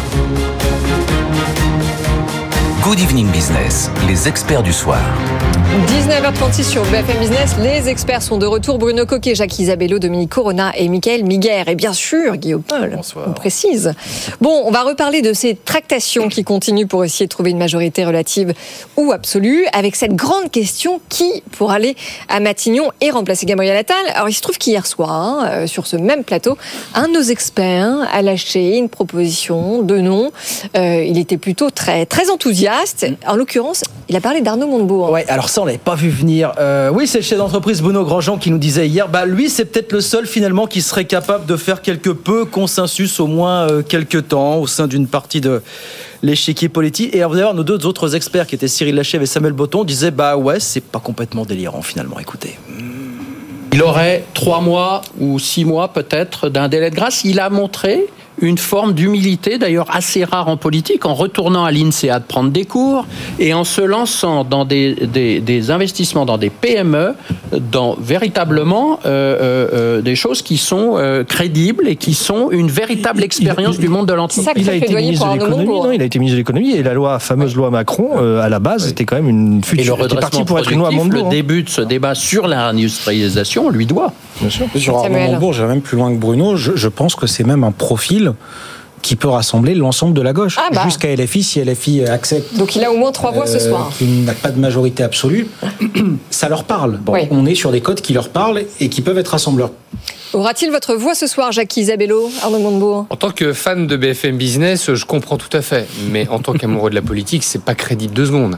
Good Evening Business, les experts du soir. 19h36 sur BFM Business, les experts sont de retour. Bruno Coquet, Jacques Isabello, Dominique Corona et Mickaël Miguer. Et bien sûr, Guillaume Paul, bonsoir. On précise. Bon, on va reparler de ces tractations qui continuent pour essayer de trouver une majorité relative ou absolue, avec cette grande question, qui pour aller à Matignon et remplacer Gabriel Attal? Alors, il se trouve qu'hier soir, sur ce même plateau, un de nos experts a lâché une proposition de nom. Il était plutôt très, très enthousiaste. En l'occurrence, il a parlé d'Arnaud Montebourg. Ouais, alors ça, on l'avait pas vu venir. Oui, c'est le chef d'entreprise Bruno Grandjean qui nous disait hier, lui, c'est peut-être le seul finalement qui serait capable de faire quelque peu consensus, au moins quelque temps, au sein d'une partie de l'échiquier politique. Et d'ailleurs, nos deux autres experts, qui étaient Cyril Lachèvre et Samuel Botton, disaient, ouais, c'est pas complètement délirant finalement. Écoutez. Il aurait 3 mois ou 6 mois peut-être d'un délai de grâce. Il a montré une forme d'humilité, d'ailleurs assez rare en politique, en retournant à l'INSEAD prendre des cours et en se lançant dans des investissements dans des PME, dans véritablement des choses qui sont crédibles et qui sont une véritable expérience du monde de l'entreprise. Il a été ministre de l'économie. Non, il a été ministre de l'économie et la fameuse loi Macron, à la base, c'était quand même une future. Et le redressement pour être une loi à Montebourg. Le début de ce débat sur la réindustrialisation, on lui doit. Bien sûr. Sur Arnaud Montebourg, j'irai même plus loin que Bruno. Je pense que c'est même un profil qui peut rassembler l'ensemble de la gauche, jusqu'à LFI, si LFI accepte. Donc il a au moins 3 voix ce soir. Qu'il n'a pas de majorité absolue, ça leur parle. On est sur des codes qui leur parlent et qui peuvent être rassembleurs. Aura-t-il votre voix ce soir, Jacques Isabello, Arnaud Montebourg? En tant que fan de BFM Business, je comprends tout à fait. Mais en tant qu'amoureux de la politique, c'est pas crédible 2 secondes.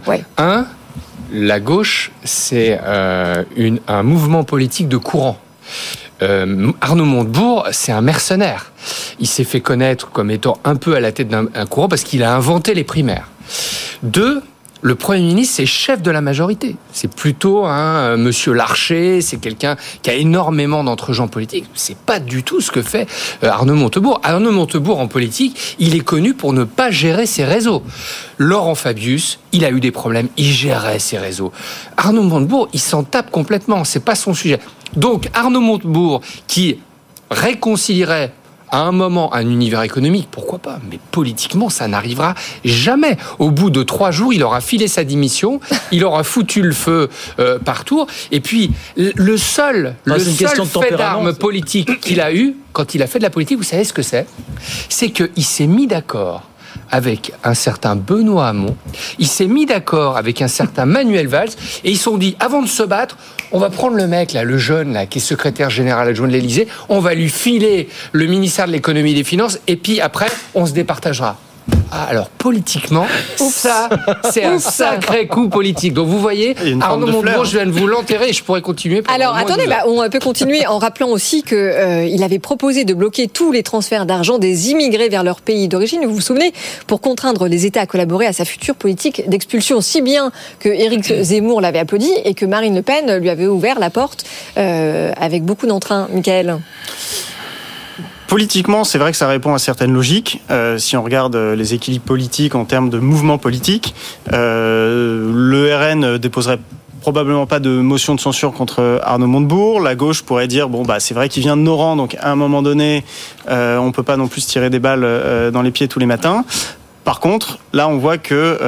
La gauche, c'est un mouvement politique de courant. Arnaud Montebourg, c'est un mercenaire. Il s'est fait connaître comme étant un peu à la tête d'un courant parce qu'il a inventé les primaires. 2, le Premier ministre, c'est chef de la majorité. C'est plutôt un monsieur Larcher, c'est quelqu'un qui a énormément d'entre-gens politiques. C'est pas du tout ce que fait Arnaud Montebourg. Arnaud Montebourg, en politique, il est connu pour ne pas gérer ses réseaux. Laurent Fabius, il a eu des problèmes, il gérait ses réseaux. Arnaud Montebourg, il s'en tape complètement, c'est pas son sujet. Donc, Arnaud Montebourg, qui réconcilierait à un moment un univers économique, pourquoi pas? Mais politiquement, ça n'arrivera jamais. Au bout de 3 jours, il aura filé sa démission, il aura foutu le feu partout. Et puis, le seul fait d'arme politique qu'il a eu, quand il a fait de la politique, vous savez ce que c'est? C'est qu'il s'est mis d'accord avec un certain Benoît Hamon, il s'est mis d'accord avec un certain Manuel Valls, et ils se sont dit, avant de se battre, on va prendre le mec, là, le jeune, là, qui est secrétaire général adjoint de l'Élysée, on va lui filer le ministère de l'économie et des finances, et puis après, on se départagera. Ah, alors politiquement, ça, c'est un sacré coup politique. Donc vous voyez, Arnaud Montebourg, je viens de vous l'enterrer et je pourrais continuer. Alors attendez, on peut continuer en rappelant aussi qu'il avait proposé de bloquer tous les transferts d'argent des immigrés vers leur pays d'origine, vous vous souvenez, pour contraindre les États à collaborer à sa future politique d'expulsion, si bien que Éric Zemmour l'avait applaudi et que Marine Le Pen lui avait ouvert la porte avec beaucoup d'entrain. Michael ? Politiquement, c'est vrai que ça répond à certaines logiques. Si on regarde les équilibres politiques en termes de mouvements politiques, le RN déposerait probablement pas de motion de censure contre Arnaud Montebourg. La gauche pourrait dire c'est vrai qu'il vient de nos rangs, donc à un moment donné, on peut pas non plus se tirer des balles dans les pieds tous les matins. Par contre, là, on voit que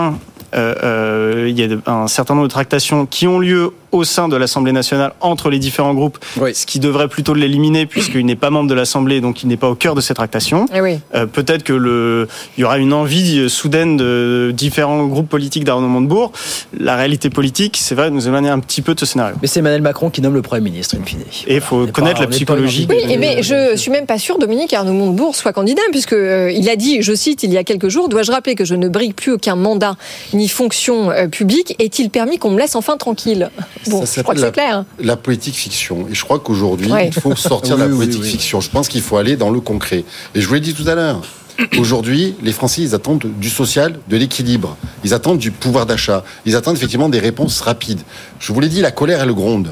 il y a un certain nombre de tractations qui ont lieu au sein de l'Assemblée nationale entre les différents groupes, ce qui devrait plutôt l'éliminer puisqu'il n'est pas membre de l'Assemblée, donc il n'est pas au cœur de ces tractations. Peut-être que il y aura une envie soudaine de différents groupes politiques d'Arnaud Montebourg. La réalité politique, c'est vrai, nous émane un petit peu de ce scénario. Mais c'est Emmanuel Macron qui nomme le Premier ministre, in fine. Et il faut connaître la psychologie. Oui, mais je suis même pas sûr, Dominique, qu'Arnaud Montebourg soit candidat, puisque il a dit, je cite, il y a quelques jours, dois-je rappeler que je ne brigue plus aucun mandat ni fonction publique, est-il permis qu'on me laisse enfin tranquille? Bon, je crois que c'est clair. La politique fiction. Et je crois qu'aujourd'hui, il faut sortir de la politique fiction. Je pense qu'il faut aller dans le concret. Et je vous l'ai dit tout à l'heure. Aujourd'hui, les Français, ils attendent du social, de l'équilibre. Ils attendent du pouvoir d'achat. Ils attendent effectivement des réponses rapides. Je vous l'ai dit, la colère, elle gronde.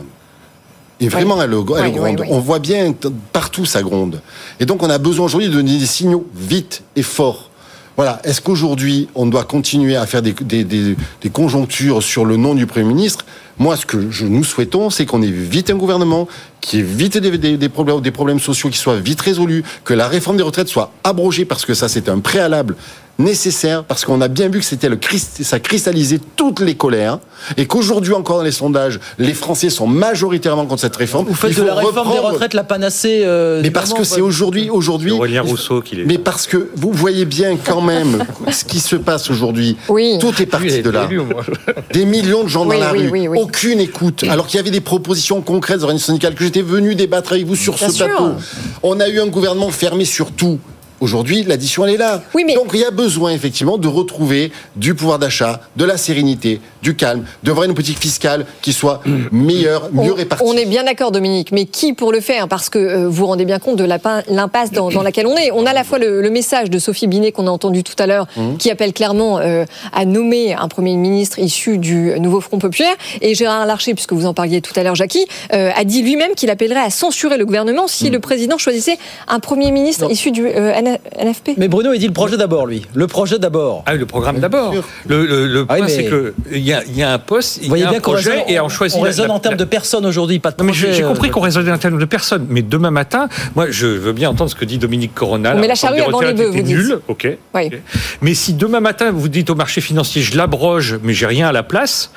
Et vraiment, elle gronde. On voit bien partout, ça gronde. Et donc, on a besoin aujourd'hui de donner des signaux vite et forts. Voilà. Est-ce qu'aujourd'hui, on doit continuer à faire des conjonctures sur le nom du Premier ministre ? Moi, ce que nous souhaitons, c'est qu'on ait vite un gouvernement qui ait vite des problèmes sociaux qui soient vite résolus, que la réforme des retraites soit abrogée, parce que ça, c'est un préalable nécessaire, parce qu'on a bien vu que ça cristallisait toutes les colères, et qu'aujourd'hui encore dans les sondages, les Français sont majoritairement contre cette réforme. Vous faites de la réforme des retraites la panacée. Mais parce que c'est aujourd'hui. Aurélien Rousseau qui l'est. Mais parce que vous voyez bien quand même ce qui se passe aujourd'hui. Tout est parti de là. Des millions de gens dans la rue. Aucune écoute. Alors qu'il y avait des propositions concrètes des organisations syndicales que j'étais venu débattre avec vous sur ce plateau. On a eu un gouvernement fermé sur tout. Aujourd'hui, l'addition, elle est là. Donc, il y a besoin, effectivement, de retrouver du pouvoir d'achat, de la sérénité, du calme, de voir une politique fiscale qui soit meilleure, mieux répartie. On est bien d'accord, Dominique, mais qui pour le faire? Parce que vous vous rendez bien compte de l'impasse dans laquelle on est. On a à la fois le message de Sophie Binet qu'on a entendu tout à l'heure, qui appelle clairement à nommer un Premier ministre issu du nouveau Front populaire. Et Gérard Larcher, puisque vous en parliez tout à l'heure, Jackie, a dit lui-même qu'il appellerait à censurer le gouvernement si le président choisissait un Premier ministre issu du NFP. Mais Bruno, il dit le projet d'abord, lui. Le projet d'abord. Ah oui, le programme d'abord. Le point, c'est qu'il y a un poste, il y a un projet, et on choisit... On raisonne en termes de personnes aujourd'hui, pas de projet. Mais j'ai compris qu'on raisonnait en termes de personnes, mais demain matin, moi, je veux bien entendre ce que dit Dominique Corona. Mais la charrue avant les bœufs, vous dites. Nul, ok. Mais si demain matin, vous dites au marché financier, je l'abroge, mais j'ai rien à la place,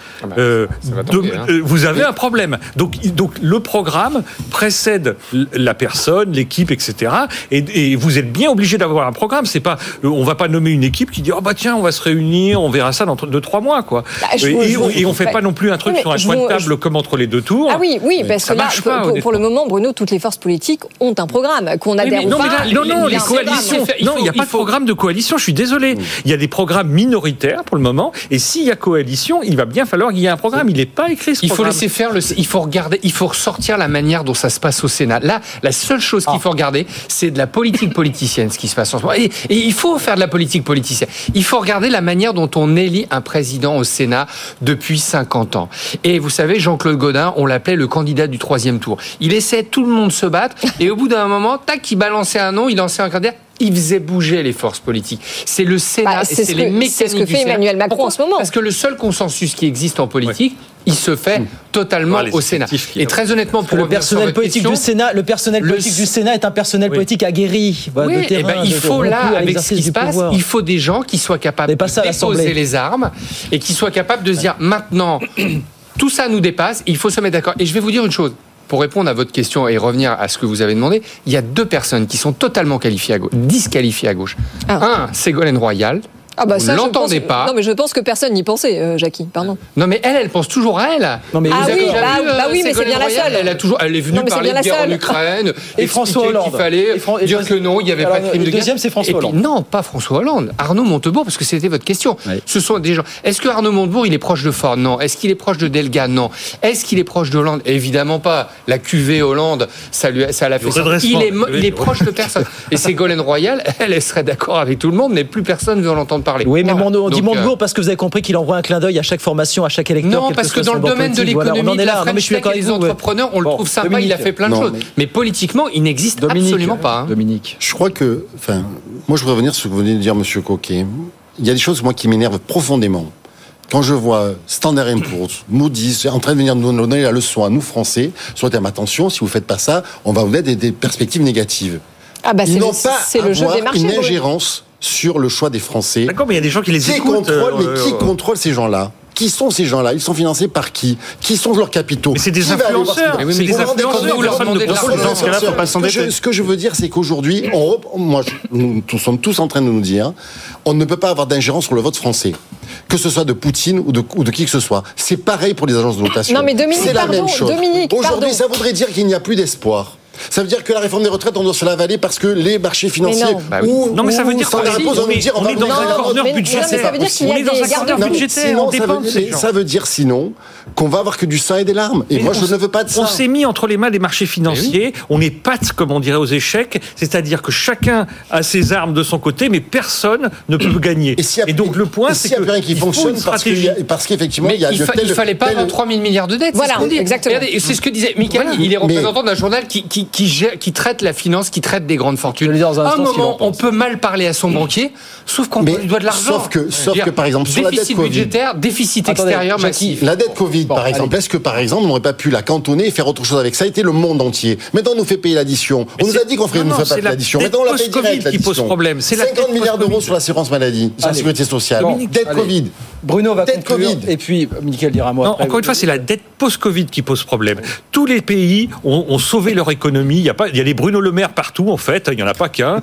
vous avez un problème. Donc, le programme précède la personne, l'équipe, etc. Et vous êtes bien obligé d'avoir un programme. C'est pas, on va pas nommer une équipe qui dit tiens, on va se réunir, on verra ça dans 2-3 mois, quoi. Et on fait pas non plus un truc sur un coin de table comme entre les deux tours. Ah oui, parce que là, pour le moment, Bruno, toutes les forces politiques ont un programme qu'on adhère ou pas. Non, les coalitions. Non, il n'y a pas de programme de coalition. Je suis désolé. Il y a des programmes minoritaires pour le moment. Et s'il y a coalition, il va bien falloir qu'il y ait un programme. Il n'est pas écrit ce programme. Il faut laisser faire. Il faut regarder. Il faut ressortir la manière dont ça se passe au Sénat. Là, la seule chose qu'il faut regarder, c'est de la politique politicienne, ce qui se passe en ce moment. Et il faut faire de la politique politicienne. Il faut regarder la manière dont on élit un président au Sénat depuis 50 ans. Et vous savez, Jean-Claude Gaudin, on l'appelait le candidat du 3e tour. Il laissait tout le monde se battre, et au bout d'un moment, tac, il balançait un nom, il lançait un candidat. Il faisait bouger les forces politiques. C'est le Sénat et c'est les mécaniques. C'est ce que fait Emmanuel Macron en ce moment. Parce que le seul consensus qui existe en politique, il se fait totalement au Sénat. Et très honnêtement, pour le personnel politique du Sénat, du Sénat est un personnel politique aguerri. Oui, et ben il faut là, avec ce qui se passe, il faut des gens qui soient capables de déposer les armes et qui soient capables de se dire maintenant, tout ça nous dépasse, il faut se mettre d'accord. Et je vais vous dire une chose. pour répondre à votre question et revenir à ce que vous avez demandé, il y a 2 personnes qui sont totalement disqualifiées à gauche. Un, Ségolène Royal. Vous ne l'entendez pas. Non, mais je pense que personne n'y pensait, Jackie, pardon. Non, mais elle pense toujours à elle. Non, mais oui, mais c'est bien la seule. Elle est venue parler de guerre en Ukraine. Et François Hollande. Qu'il fallait dire que non, il n'y avait pas de crime de guerre. Le deuxième, c'est François Hollande. Non, pas François Hollande. Arnaud Montebourg, parce que c'était votre question. Oui. Ce sont des gens. Est-ce que Arnaud Montebourg, il est proche de Ford? Non. Est-ce qu'il est proche de Delga? Non. Est-ce qu'il est proche de Hollande? Évidemment pas. La cuvée Hollande, ça l'a fait ça. Il est proche de personne. Et Ségolène Royal, elle serait d'accord avec tout le monde, mais plus personne ne veut l'entendre parler. Oui, mais on dit Montebourg parce que vous avez compris qu'il envoie un clin d'œil à chaque formation, à chaque électeur. Non, parce que dans le domaine de l'économie, de la French Tech et des entrepreneurs, on le trouve sympa, il a fait plein de choses. Mais politiquement, il n'existe absolument pas. Dominique. Je crois que, moi je voudrais revenir sur ce que vous venez de dire, Monsieur Coquet. Il y a des choses, moi, qui m'énervent profondément. Quand je vois Standard & Poor's, Moody's, en train de venir nous donner la leçon à nous, Français, sur le terme attention, si vous ne faites pas ça, on va vous mettre des perspectives négatives. Ils n'ont pas à avoir une ingérence sur le choix des Français. D'accord, mais il y a des gens qui les écoutent. Qui contrôle ces gens-là? Qui sont ces gens-là? Ils sont financés par qui? Qui sont leurs capitaux? Mais c'est des influenceurs. C'est des influenceurs. Ce que je veux dire, c'est qu'aujourd'hui, nous sommes tous en train de nous dire, on ne peut pas avoir d'ingérence sur le vote français. Que ce soit de Poutine ou de qui que ce soit. C'est pareil pour les agences de notation. Non, mais Dominique, c'est la même chose. Aujourd'hui, ça voudrait dire qu'il n'y a plus d'espoir. Ça veut dire que la réforme des retraites, on doit se l'avaler parce que les marchés financiers non, mais ça veut dire qu'on est dans un corner budgétaire. On est dans un corner budgétaire. On dépend de ces gens. Ça veut dire sinon qu'on va avoir que du sang et des larmes. Et moi, je ne veux pas de ça. On s'est mis entre les mains des marchés financiers. On est pattes, comme on dirait, aux échecs. C'est-à-dire que chacun a ses armes de son côté, mais personne ne peut gagner. Et donc le point, c'est qu'il n'y a rien qui fonctionne parce qu'effectivement, il y a il ne fallait pas avoir 3 000 milliards de dettes. Voilà, exactement. Regardez, c'est ce que disait Michael. Il est représentant d'un journal qui traite la finance, qui traite des grandes fortunes. À un moment, on peut mal parler à son banquier, sauf qu'on lui doit de l'argent. Sauf que, par exemple, sur la dette déficit budgétaire, déficit extérieur massif. La dette Covid, par exemple, est-ce que, par exemple, on n'aurait pas pu la cantonner et faire autre chose avec ça? Ça a été le monde entier. Maintenant, on nous fait payer l'addition. On nous a dit qu'on ne ferait pas l'addition. Maintenant, on la paye direct, qui pose problème. C'est 50 milliards d'euros sur l'assurance maladie, sur la sécurité sociale. Dette Covid. Bruno va conclure. Et puis, Michael dira moi. Encore une fois, c'est la dette post-Covid qui pose problème. Tous les pays ont sauvé leur économie. Il y a des Bruno Le Maire partout, en fait. Il n'y en a pas qu'un.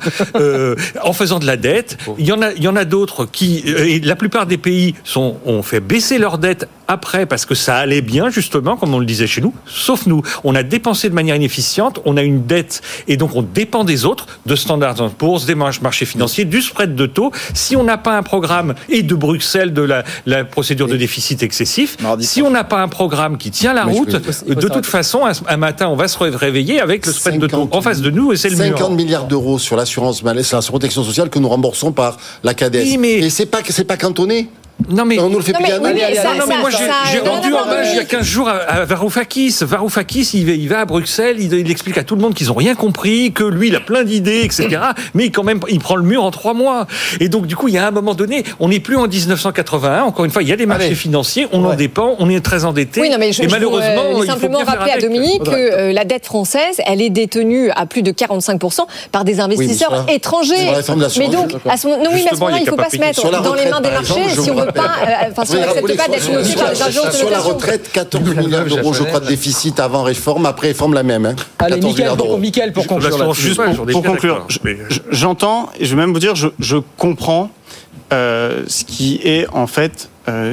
En faisant de la dette. Il y en a d'autres qui... Et la plupart des pays ont fait baisser leur dette après parce que ça allait bien, justement, comme on le disait chez nous. Sauf nous. On a dépensé de manière inefficiente. On a une dette. Et donc, on dépend des autres, de Standard & Poor's, des marchés financiers, du spread de taux. Si on n'a pas un programme, et de Bruxelles, de la procédure de déficit excessif, si on n'a pas un programme qui tient la route, de toute façon, un matin, on va se réveiller avec le spread de taux en face de nous et c'est le mur. 50 milliards d'euros sur l'assurance maladie, sur la protection sociale que nous remboursons par la CADES. Et c'est pas cantonné. Non mais on nous le fait payer. Moi j'ai rendu hommage il y a 15 jours à Varoufakis. Varoufakis, il va à Bruxelles, il explique à tout le monde qu'ils n'ont rien compris, que lui il a plein d'idées, etc. Mais quand même il prend le mur en 3 mois. Et donc du coup il y a un moment donné, on n'est plus en 1981. Encore une fois, il y a des marchés financiers, on en dépend, on est très endetté. Oui, non, mais et malheureusement, il faut simplement rappeler à Dominique que la dette française, elle est détenue à plus de 45% par des investisseurs étrangers. Mais donc à ce moment-là, il ne faut pas se mettre dans les mains des marchés si on veut si on n'accepte pas d'être noté par les agences de notation. Sur la retraite, 14 milliards d'euros, je crois, de déficit avant réforme. Après réforme, la même. Allez, Michael, pour conclure. Juste pour conclure, j'entends, et je vais même vous dire, je comprends ce qui est en fait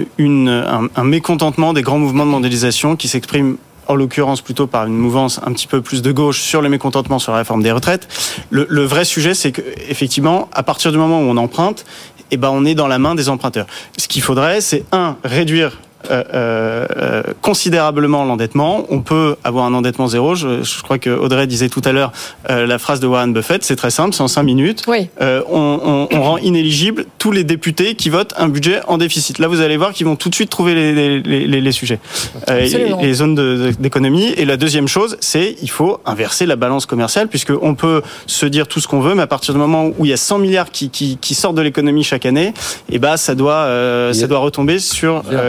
un mécontentement des grands mouvements de mondialisation qui s'expriment en l'occurrence plutôt par une mouvance un petit peu plus de gauche sur le mécontentement sur la réforme des retraites. Le vrai sujet, c'est que effectivement, à partir du moment où on emprunte, on est dans la main des emprunteurs. Ce qu'il faudrait, c'est réduire considérablement l'endettement. On peut avoir un endettement zéro. Je crois que Audrey disait tout à l'heure la phrase de Warren Buffett, c'est très simple, c'est en 5 minutes. Oui. On rend inéligibles tous les députés qui votent un budget en déficit. Là, vous allez voir qu'ils vont tout de suite trouver les sujets, les zones d'économie. Et la deuxième chose, c'est il faut inverser la balance commerciale, puisqu'on peut se dire tout ce qu'on veut, mais à partir du moment où il y a 100 milliards qui sortent de l'économie chaque année, ça doit retomber sur les particuliers.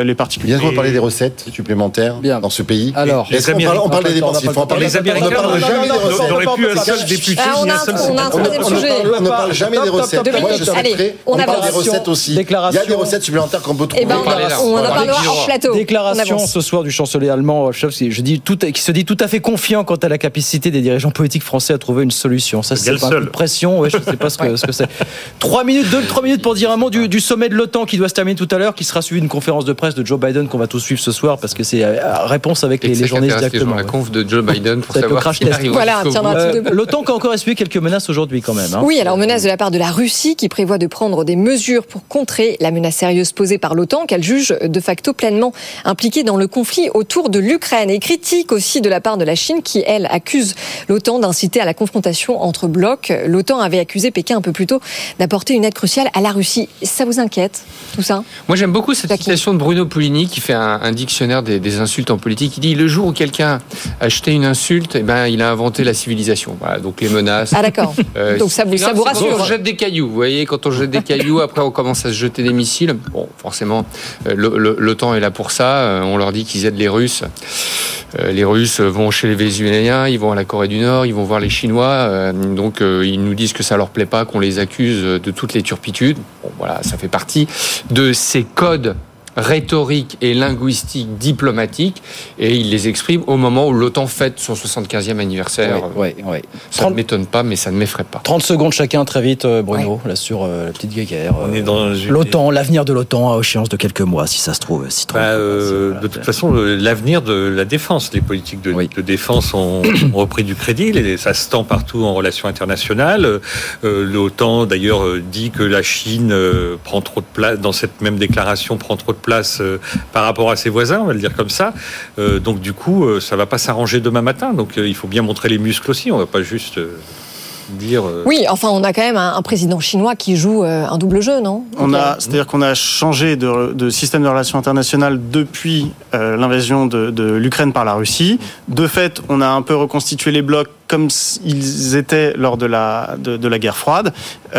Bien sûr, on parlait des recettes supplémentaires dans ce pays. Alors, on parle des dépenses. Il faut en parler. Les Américains n'auraient plus un seul député. On a un troisième sujet. On ne parle jamais des recettes. Moi, je suis prêt. On parle des recettes aussi. Il y a des recettes supplémentaires qu'on peut trouver. On en parlera hors plateau. Déclaration ce soir du chancelier allemand Scholz, qui se dit tout à fait confiant quant à la capacité des dirigeants politiques français à trouver une solution. Ça, c'est pas un coup de pression. Ouais, je ne sais pas ce que c'est. 3 minutes pour dire un mot du sommet de l'OTAN qui doit se terminer tout à l'heure, qui sera suivi d'une conférence de presse de Joe Biden qu'on va tous suivre ce soir parce que c'est réponse avec les journalistes directement. La conf de Joe Biden pour savoir s'il arrive. Voilà, l'OTAN qui a encore essuyé quelques menaces aujourd'hui quand même. Oui, alors menace de la part de la Russie qui prévoit de prendre des mesures pour contrer la menace sérieuse posée par l'OTAN qu'elle juge de facto pleinement impliquée dans le conflit autour de l'Ukraine, et critique aussi de la part de la Chine qui, elle, accuse l'OTAN d'inciter à la confrontation entre blocs. L'OTAN avait accusé Pékin un peu plus tôt d'apporter une aide cruciale à la Russie. Ça vous inquiète, tout ça ? Moi, j'aime beaucoup cette citation de Bruno Poulini qui fait un dictionnaire des insultes en politique. Il dit, le jour où quelqu'un a acheté une insulte, il a inventé la civilisation. Voilà, donc les menaces. Ah d'accord. Donc ça vous rassure. Quand on jette des cailloux, vous voyez, quand on jette des cailloux, après on commence à se jeter des missiles. Bon, forcément, l'OTAN est là pour ça. On leur dit qu'ils aident les Russes. Les Russes vont chez les Vénézuéliens, ils vont à la Corée du Nord, ils vont voir les Chinois. Donc ils nous disent que ça leur plaît pas, qu'on les accuse de toutes les turpitudes. Bon, voilà, ça fait partie de ces codes rhétorique et linguistique diplomatique, et il les exprime au moment où l'OTAN fête son 75e anniversaire. Oui. Ça ne m'étonne pas, mais ça ne m'effraie pas. 30 secondes chacun, très vite, Bruno, là sur la petite guéguerre. On est dans l'OTAN, l'avenir de l'OTAN à échéance de quelques mois, si ça se trouve. De toute façon, l'avenir de la défense, les politiques de défense ont repris du crédit, ça se tend partout en relations internationales. L'OTAN, d'ailleurs, dit que la Chine prend trop de place, dans cette même déclaration, prend trop de place par rapport à ses voisins, on va le dire comme ça. Donc du coup, ça va pas s'arranger demain matin. Donc il faut bien montrer les muscles aussi. On va pas juste dire. Oui, enfin, on a quand même un président chinois qui joue un double jeu, non ? C'est-à-dire qu'on a changé de système de relations internationales depuis l'invasion de l'Ukraine par la Russie. De fait, on a un peu reconstitué les blocs comme ils étaient lors de la guerre froide.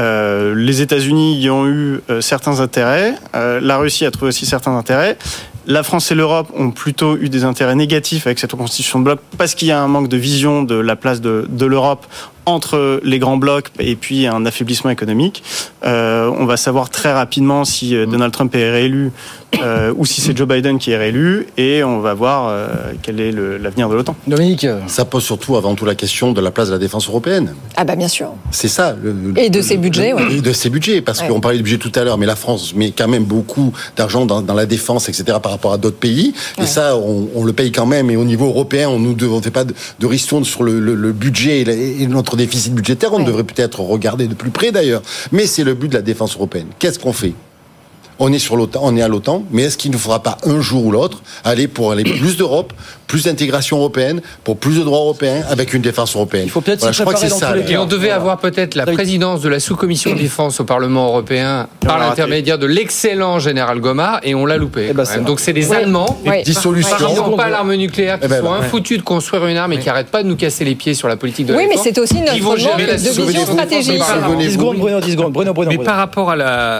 Les États-Unis y ont eu certains intérêts. La Russie a trouvé aussi certains intérêts. La France et l'Europe ont plutôt eu des intérêts négatifs avec cette reconstitution de blocs parce qu'il y a un manque de vision de la place de l'Europe entre les grands blocs et puis un affaiblissement économique. On va savoir très rapidement si Donald Trump est réélu ou si c'est Joe Biden qui est réélu, et on va voir quel est l'avenir de l'OTAN. Dominique, ça pose surtout avant tout la question de la place de la défense européenne. Ah bah bien sûr. C'est ça. Et de ses budgets. Et de ses budgets, parce qu'on parlait du budget tout à l'heure, mais la France met quand même beaucoup d'argent dans la défense, etc., par rapport à d'autres pays. Et ça, on le paye quand même. Et au niveau européen, on ne fait pas de ristourne sur le budget et notre déficit budgétaire. On devrait peut-être regarder de plus près d'ailleurs. Mais c'est le but de la défense européenne. Qu'est-ce qu'on fait ? On est sur l'OTAN, on est à l'OTAN, mais est-ce qu'il ne faudra pas un jour ou l'autre aller plus d'Europe, plus d'intégration européenne, pour plus de droits européens, avec une défense européenne? Il faut peut-être s'y préparer dans tous les cas. Et on devait avoir peut-être la présidence de la sous-commission défense au Parlement européen par l'intermédiaire de l'excellent général Gomard, et on l'a loupé. Donc c'est les Allemands qui n'ont pas l'arme nucléaire, qui sont infoutus de construire une arme et qui n'arrêtent pas de nous casser les pieds sur la politique de la défense. Oui, mais c'est aussi notre manque de vision stratégique. 10 secondes, Bruno. Mais par rapport à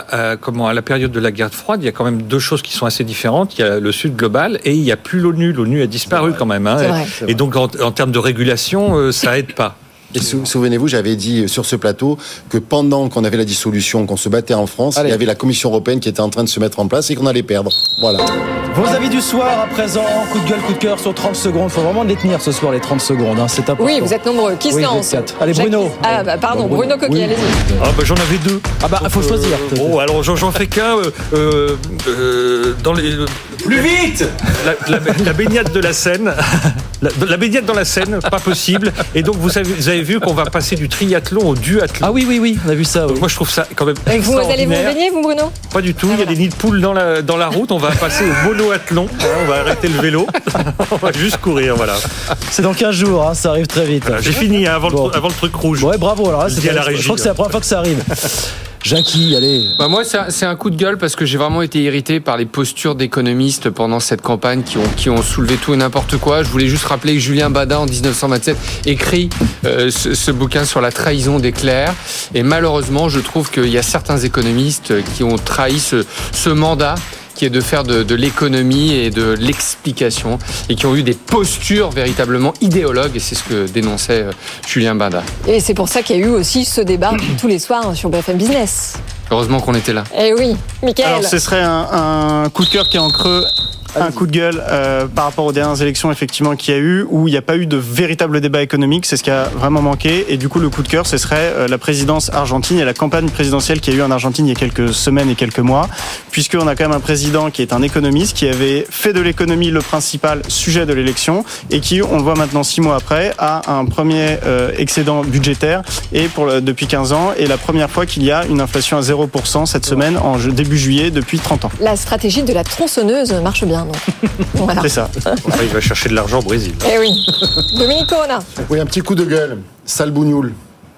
la période de la guerre froide, il y a quand même deux choses qui sont assez différentes. Il y a le Sud global et il n'y a plus l'ONU. L'ONU a disparu quand même. Et donc, en termes de régulation, ça aide pas. Et souvenez-vous, j'avais dit sur ce plateau que pendant qu'on avait la dissolution, qu'on se battait en France, il y avait la Commission européenne qui était en train de se mettre en place et qu'on allait perdre. Voilà. Vos avis du soir à présent, coup de gueule, coup de cœur sur 30 secondes. Il faut vraiment les tenir ce soir, les 30 secondes. C'est important. Oui, vous êtes nombreux. Qui se lance ? Allez, Bruno. Bruno Coquille, allez-y. J'en avais deux. Il faut choisir. Alors j'en fais qu'un. Dans les... Plus vite. La baignade de la Seine. La baignade dans la Seine, pas possible. Et donc vous avez vu qu'on va passer du triathlon au duathlon. Ah oui, on a vu ça. Moi je trouve ça quand même extraordinaire. Vous allez vous baigner, vous, Bruno ? Pas du tout. Il y a des nids de poules dans la route. On va passer au monoathlon. On va arrêter le vélo. On va juste courir, voilà. C'est dans 15 jours, ça arrive très vite. J'ai fini avant le truc rouge. Ouais, bravo. Alors, je crois que c'est la première fois que ça arrive. Jackie, allez. Moi, c'est un coup de gueule parce que j'ai vraiment été irrité par les postures d'économistes pendant cette campagne qui ont soulevé tout et n'importe quoi. Je voulais juste rappeler que Julien Bada, en 1927, écrit ce bouquin sur la trahison des clercs. Et malheureusement, je trouve qu'il y a certains économistes qui ont trahi ce mandat qui est de faire de l'économie et de l'explication, et qui ont eu des postures véritablement idéologues, et c'est ce que dénonçait Julien Bada. Et c'est pour ça qu'il y a eu aussi ce débat tous les soirs sur BFM Business. Heureusement qu'on était là. Eh oui, Mickaël. Alors ce serait un coup de cœur qui est en creux. Un coup de gueule par rapport aux dernières élections effectivement qu'il y a eu, où il n'y a pas eu de véritable débat économique, c'est ce qui a vraiment manqué. Et du coup le coup de cœur ce serait la présidence argentine et la campagne présidentielle qu'il y a eu en Argentine il y a quelques semaines et quelques mois, puisqu'on a quand même un président qui est un économiste, qui avait fait de l'économie le principal sujet de l'élection, et qui, on le voit maintenant 6 mois après, a un premier excédent budgétaire, et depuis 15 ans, et la première fois qu'il y a une inflation à 0% cette semaine, en début juillet, depuis 30 ans. La stratégie de la tronçonneuse marche bien. Voilà. C'est ça. Il va chercher de l'argent au Brésil. Eh oui. Dominique Corona. Oui, un petit coup de gueule. Sale bougnoule.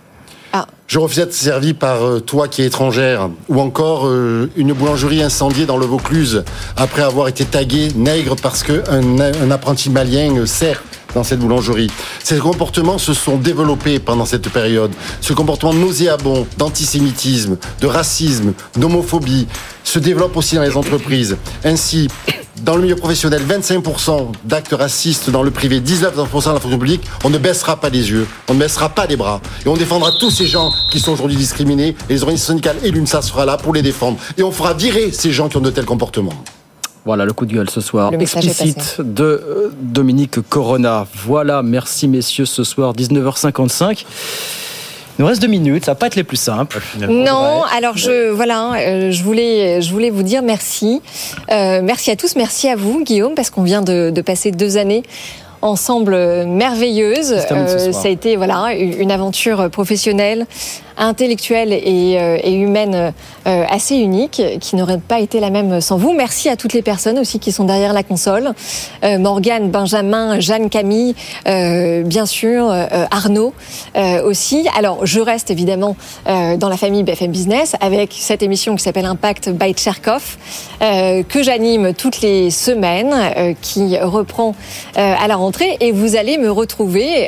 Je refuse d'être servi par toi qui es étrangère. Ou encore une boulangerie incendiée dans le Vaucluse après avoir été tagué nègre parce qu'un apprenti malien sert dans cette boulangerie. Ces comportements se sont développés pendant cette période. Ce comportement nauséabond d'antisémitisme, de racisme, d'homophobie se développe aussi dans les entreprises. Ainsi, dans le milieu professionnel, 25% d'actes racistes dans le privé, 19% dans la fonction publique. On ne baissera pas les yeux, on ne baissera pas les bras. Et on défendra tous ces gens qui sont aujourd'hui discriminés. Et les organisations syndicales et l'UNSA sera là pour les défendre. Et on fera virer ces gens qui ont de tels comportements. Voilà le coup de gueule ce soir, explicite de Dominique Corona. Voilà, merci messieurs ce soir, 19h55. Il nous reste 2 minutes, ça va pas être les plus simples. Non, alors je voulais vous dire merci. Merci à tous, merci à vous Guillaume, parce qu'on vient de passer 2 années ensemble merveilleuses. Ça a été une aventure professionnelle, intellectuelle et humaine assez unique, qui n'aurait pas été la même sans vous. Merci à toutes les personnes aussi qui sont derrière la console. Morgane, Benjamin, Jeanne, Camille, bien sûr, Arnaud aussi. Alors, je reste évidemment dans la famille BFM Business avec cette émission qui s'appelle Impact by Tcherkov, que j'anime toutes les semaines, qui reprend à la rentrée. Et vous allez me retrouver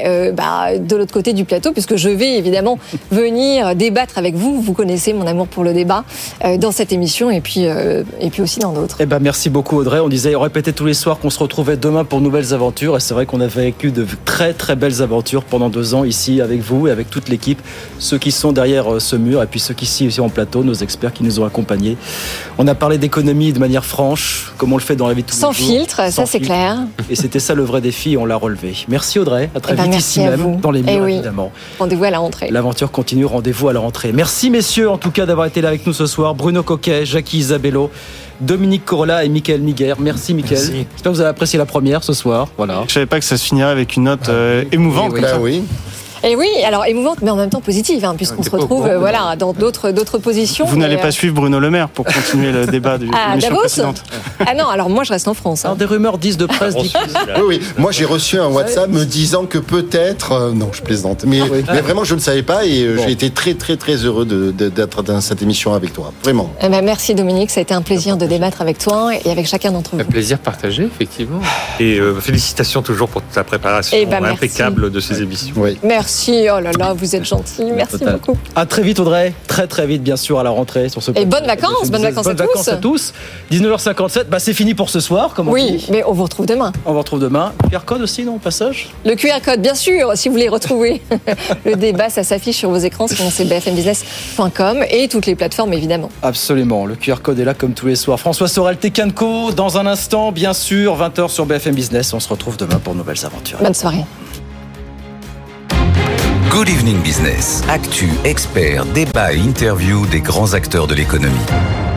de l'autre côté du plateau, puisque je vais évidemment venir débattre avec vous. Vous connaissez mon amour pour le débat dans cette émission et puis aussi dans d'autres. Merci beaucoup Audrey. On disait, on répétait tous les soirs qu'on se retrouvait demain pour de nouvelles aventures. Et c'est vrai qu'on a vécu de très très belles aventures pendant 2 ans ici avec vous et avec toute l'équipe. Ceux qui sont derrière ce mur et puis ceux qui sont ici en plateau, nos experts qui nous ont accompagnés. On a parlé d'économie de manière franche, comme on le fait dans la vie de tous les jours. Sans filtre, ça c'est clair. Et c'était ça le vrai défi et on l'a relevé. Merci Audrey, à très vite ici même, dans les murs évidemment. Rendez-vous à la rentrée. L'aventure continue, rendez-vous à la rentrée. Merci messieurs en tout cas d'avoir été là avec nous ce soir. Bruno Coquet, Jackie Isabello, Dominique Corolla et Mickaël Miguer. Merci Mickaël. J'espère que vous avez apprécié la première ce soir. Voilà. Je savais pas que ça se finirait avec une note émouvante. Oui. Et oui, alors émouvante, mais en même temps positive, puisqu'on se retrouve dans d'autres positions. Vous n'allez pas suivre Bruno Le Maire pour continuer le débat de l'émission précédente. Ah non, alors moi je reste en France. Alors, des rumeurs disent de presse. Oui. Moi j'ai reçu un WhatsApp me disant que peut-être, non je plaisante, mais vraiment je ne savais pas et j'ai été très très très heureux d'être dans cette émission avec toi, vraiment. Merci Dominique, ça a été un plaisir de débattre avec toi et avec chacun d'entre vous. Un plaisir partagé, effectivement. Et félicitations toujours pour ta préparation impeccable de ces émissions. Oui. Merci, oh là là, vous êtes gentil, merci beaucoup. À très vite Audrey, très très vite bien sûr à la rentrée sur ce plateau. Et bonnes vacances à tous. 19h57, c'est fini pour ce soir, comme on dit. Mais on vous retrouve demain. On vous retrouve demain. QR code aussi, non, au passage ? Le QR code, bien sûr, si vous voulez retrouver le débat, ça s'affiche sur vos écrans, sinon c'est bfmbusiness.com et toutes les plateformes évidemment. Absolument, le QR code est là comme tous les soirs. François Sorel, Tekanko, dans un instant, bien sûr, 20h sur BFM Business. On se retrouve demain pour de nouvelles aventures. Bonne soirée. Good Evening Business. Actu, experts, débat et interview des grands acteurs de l'économie.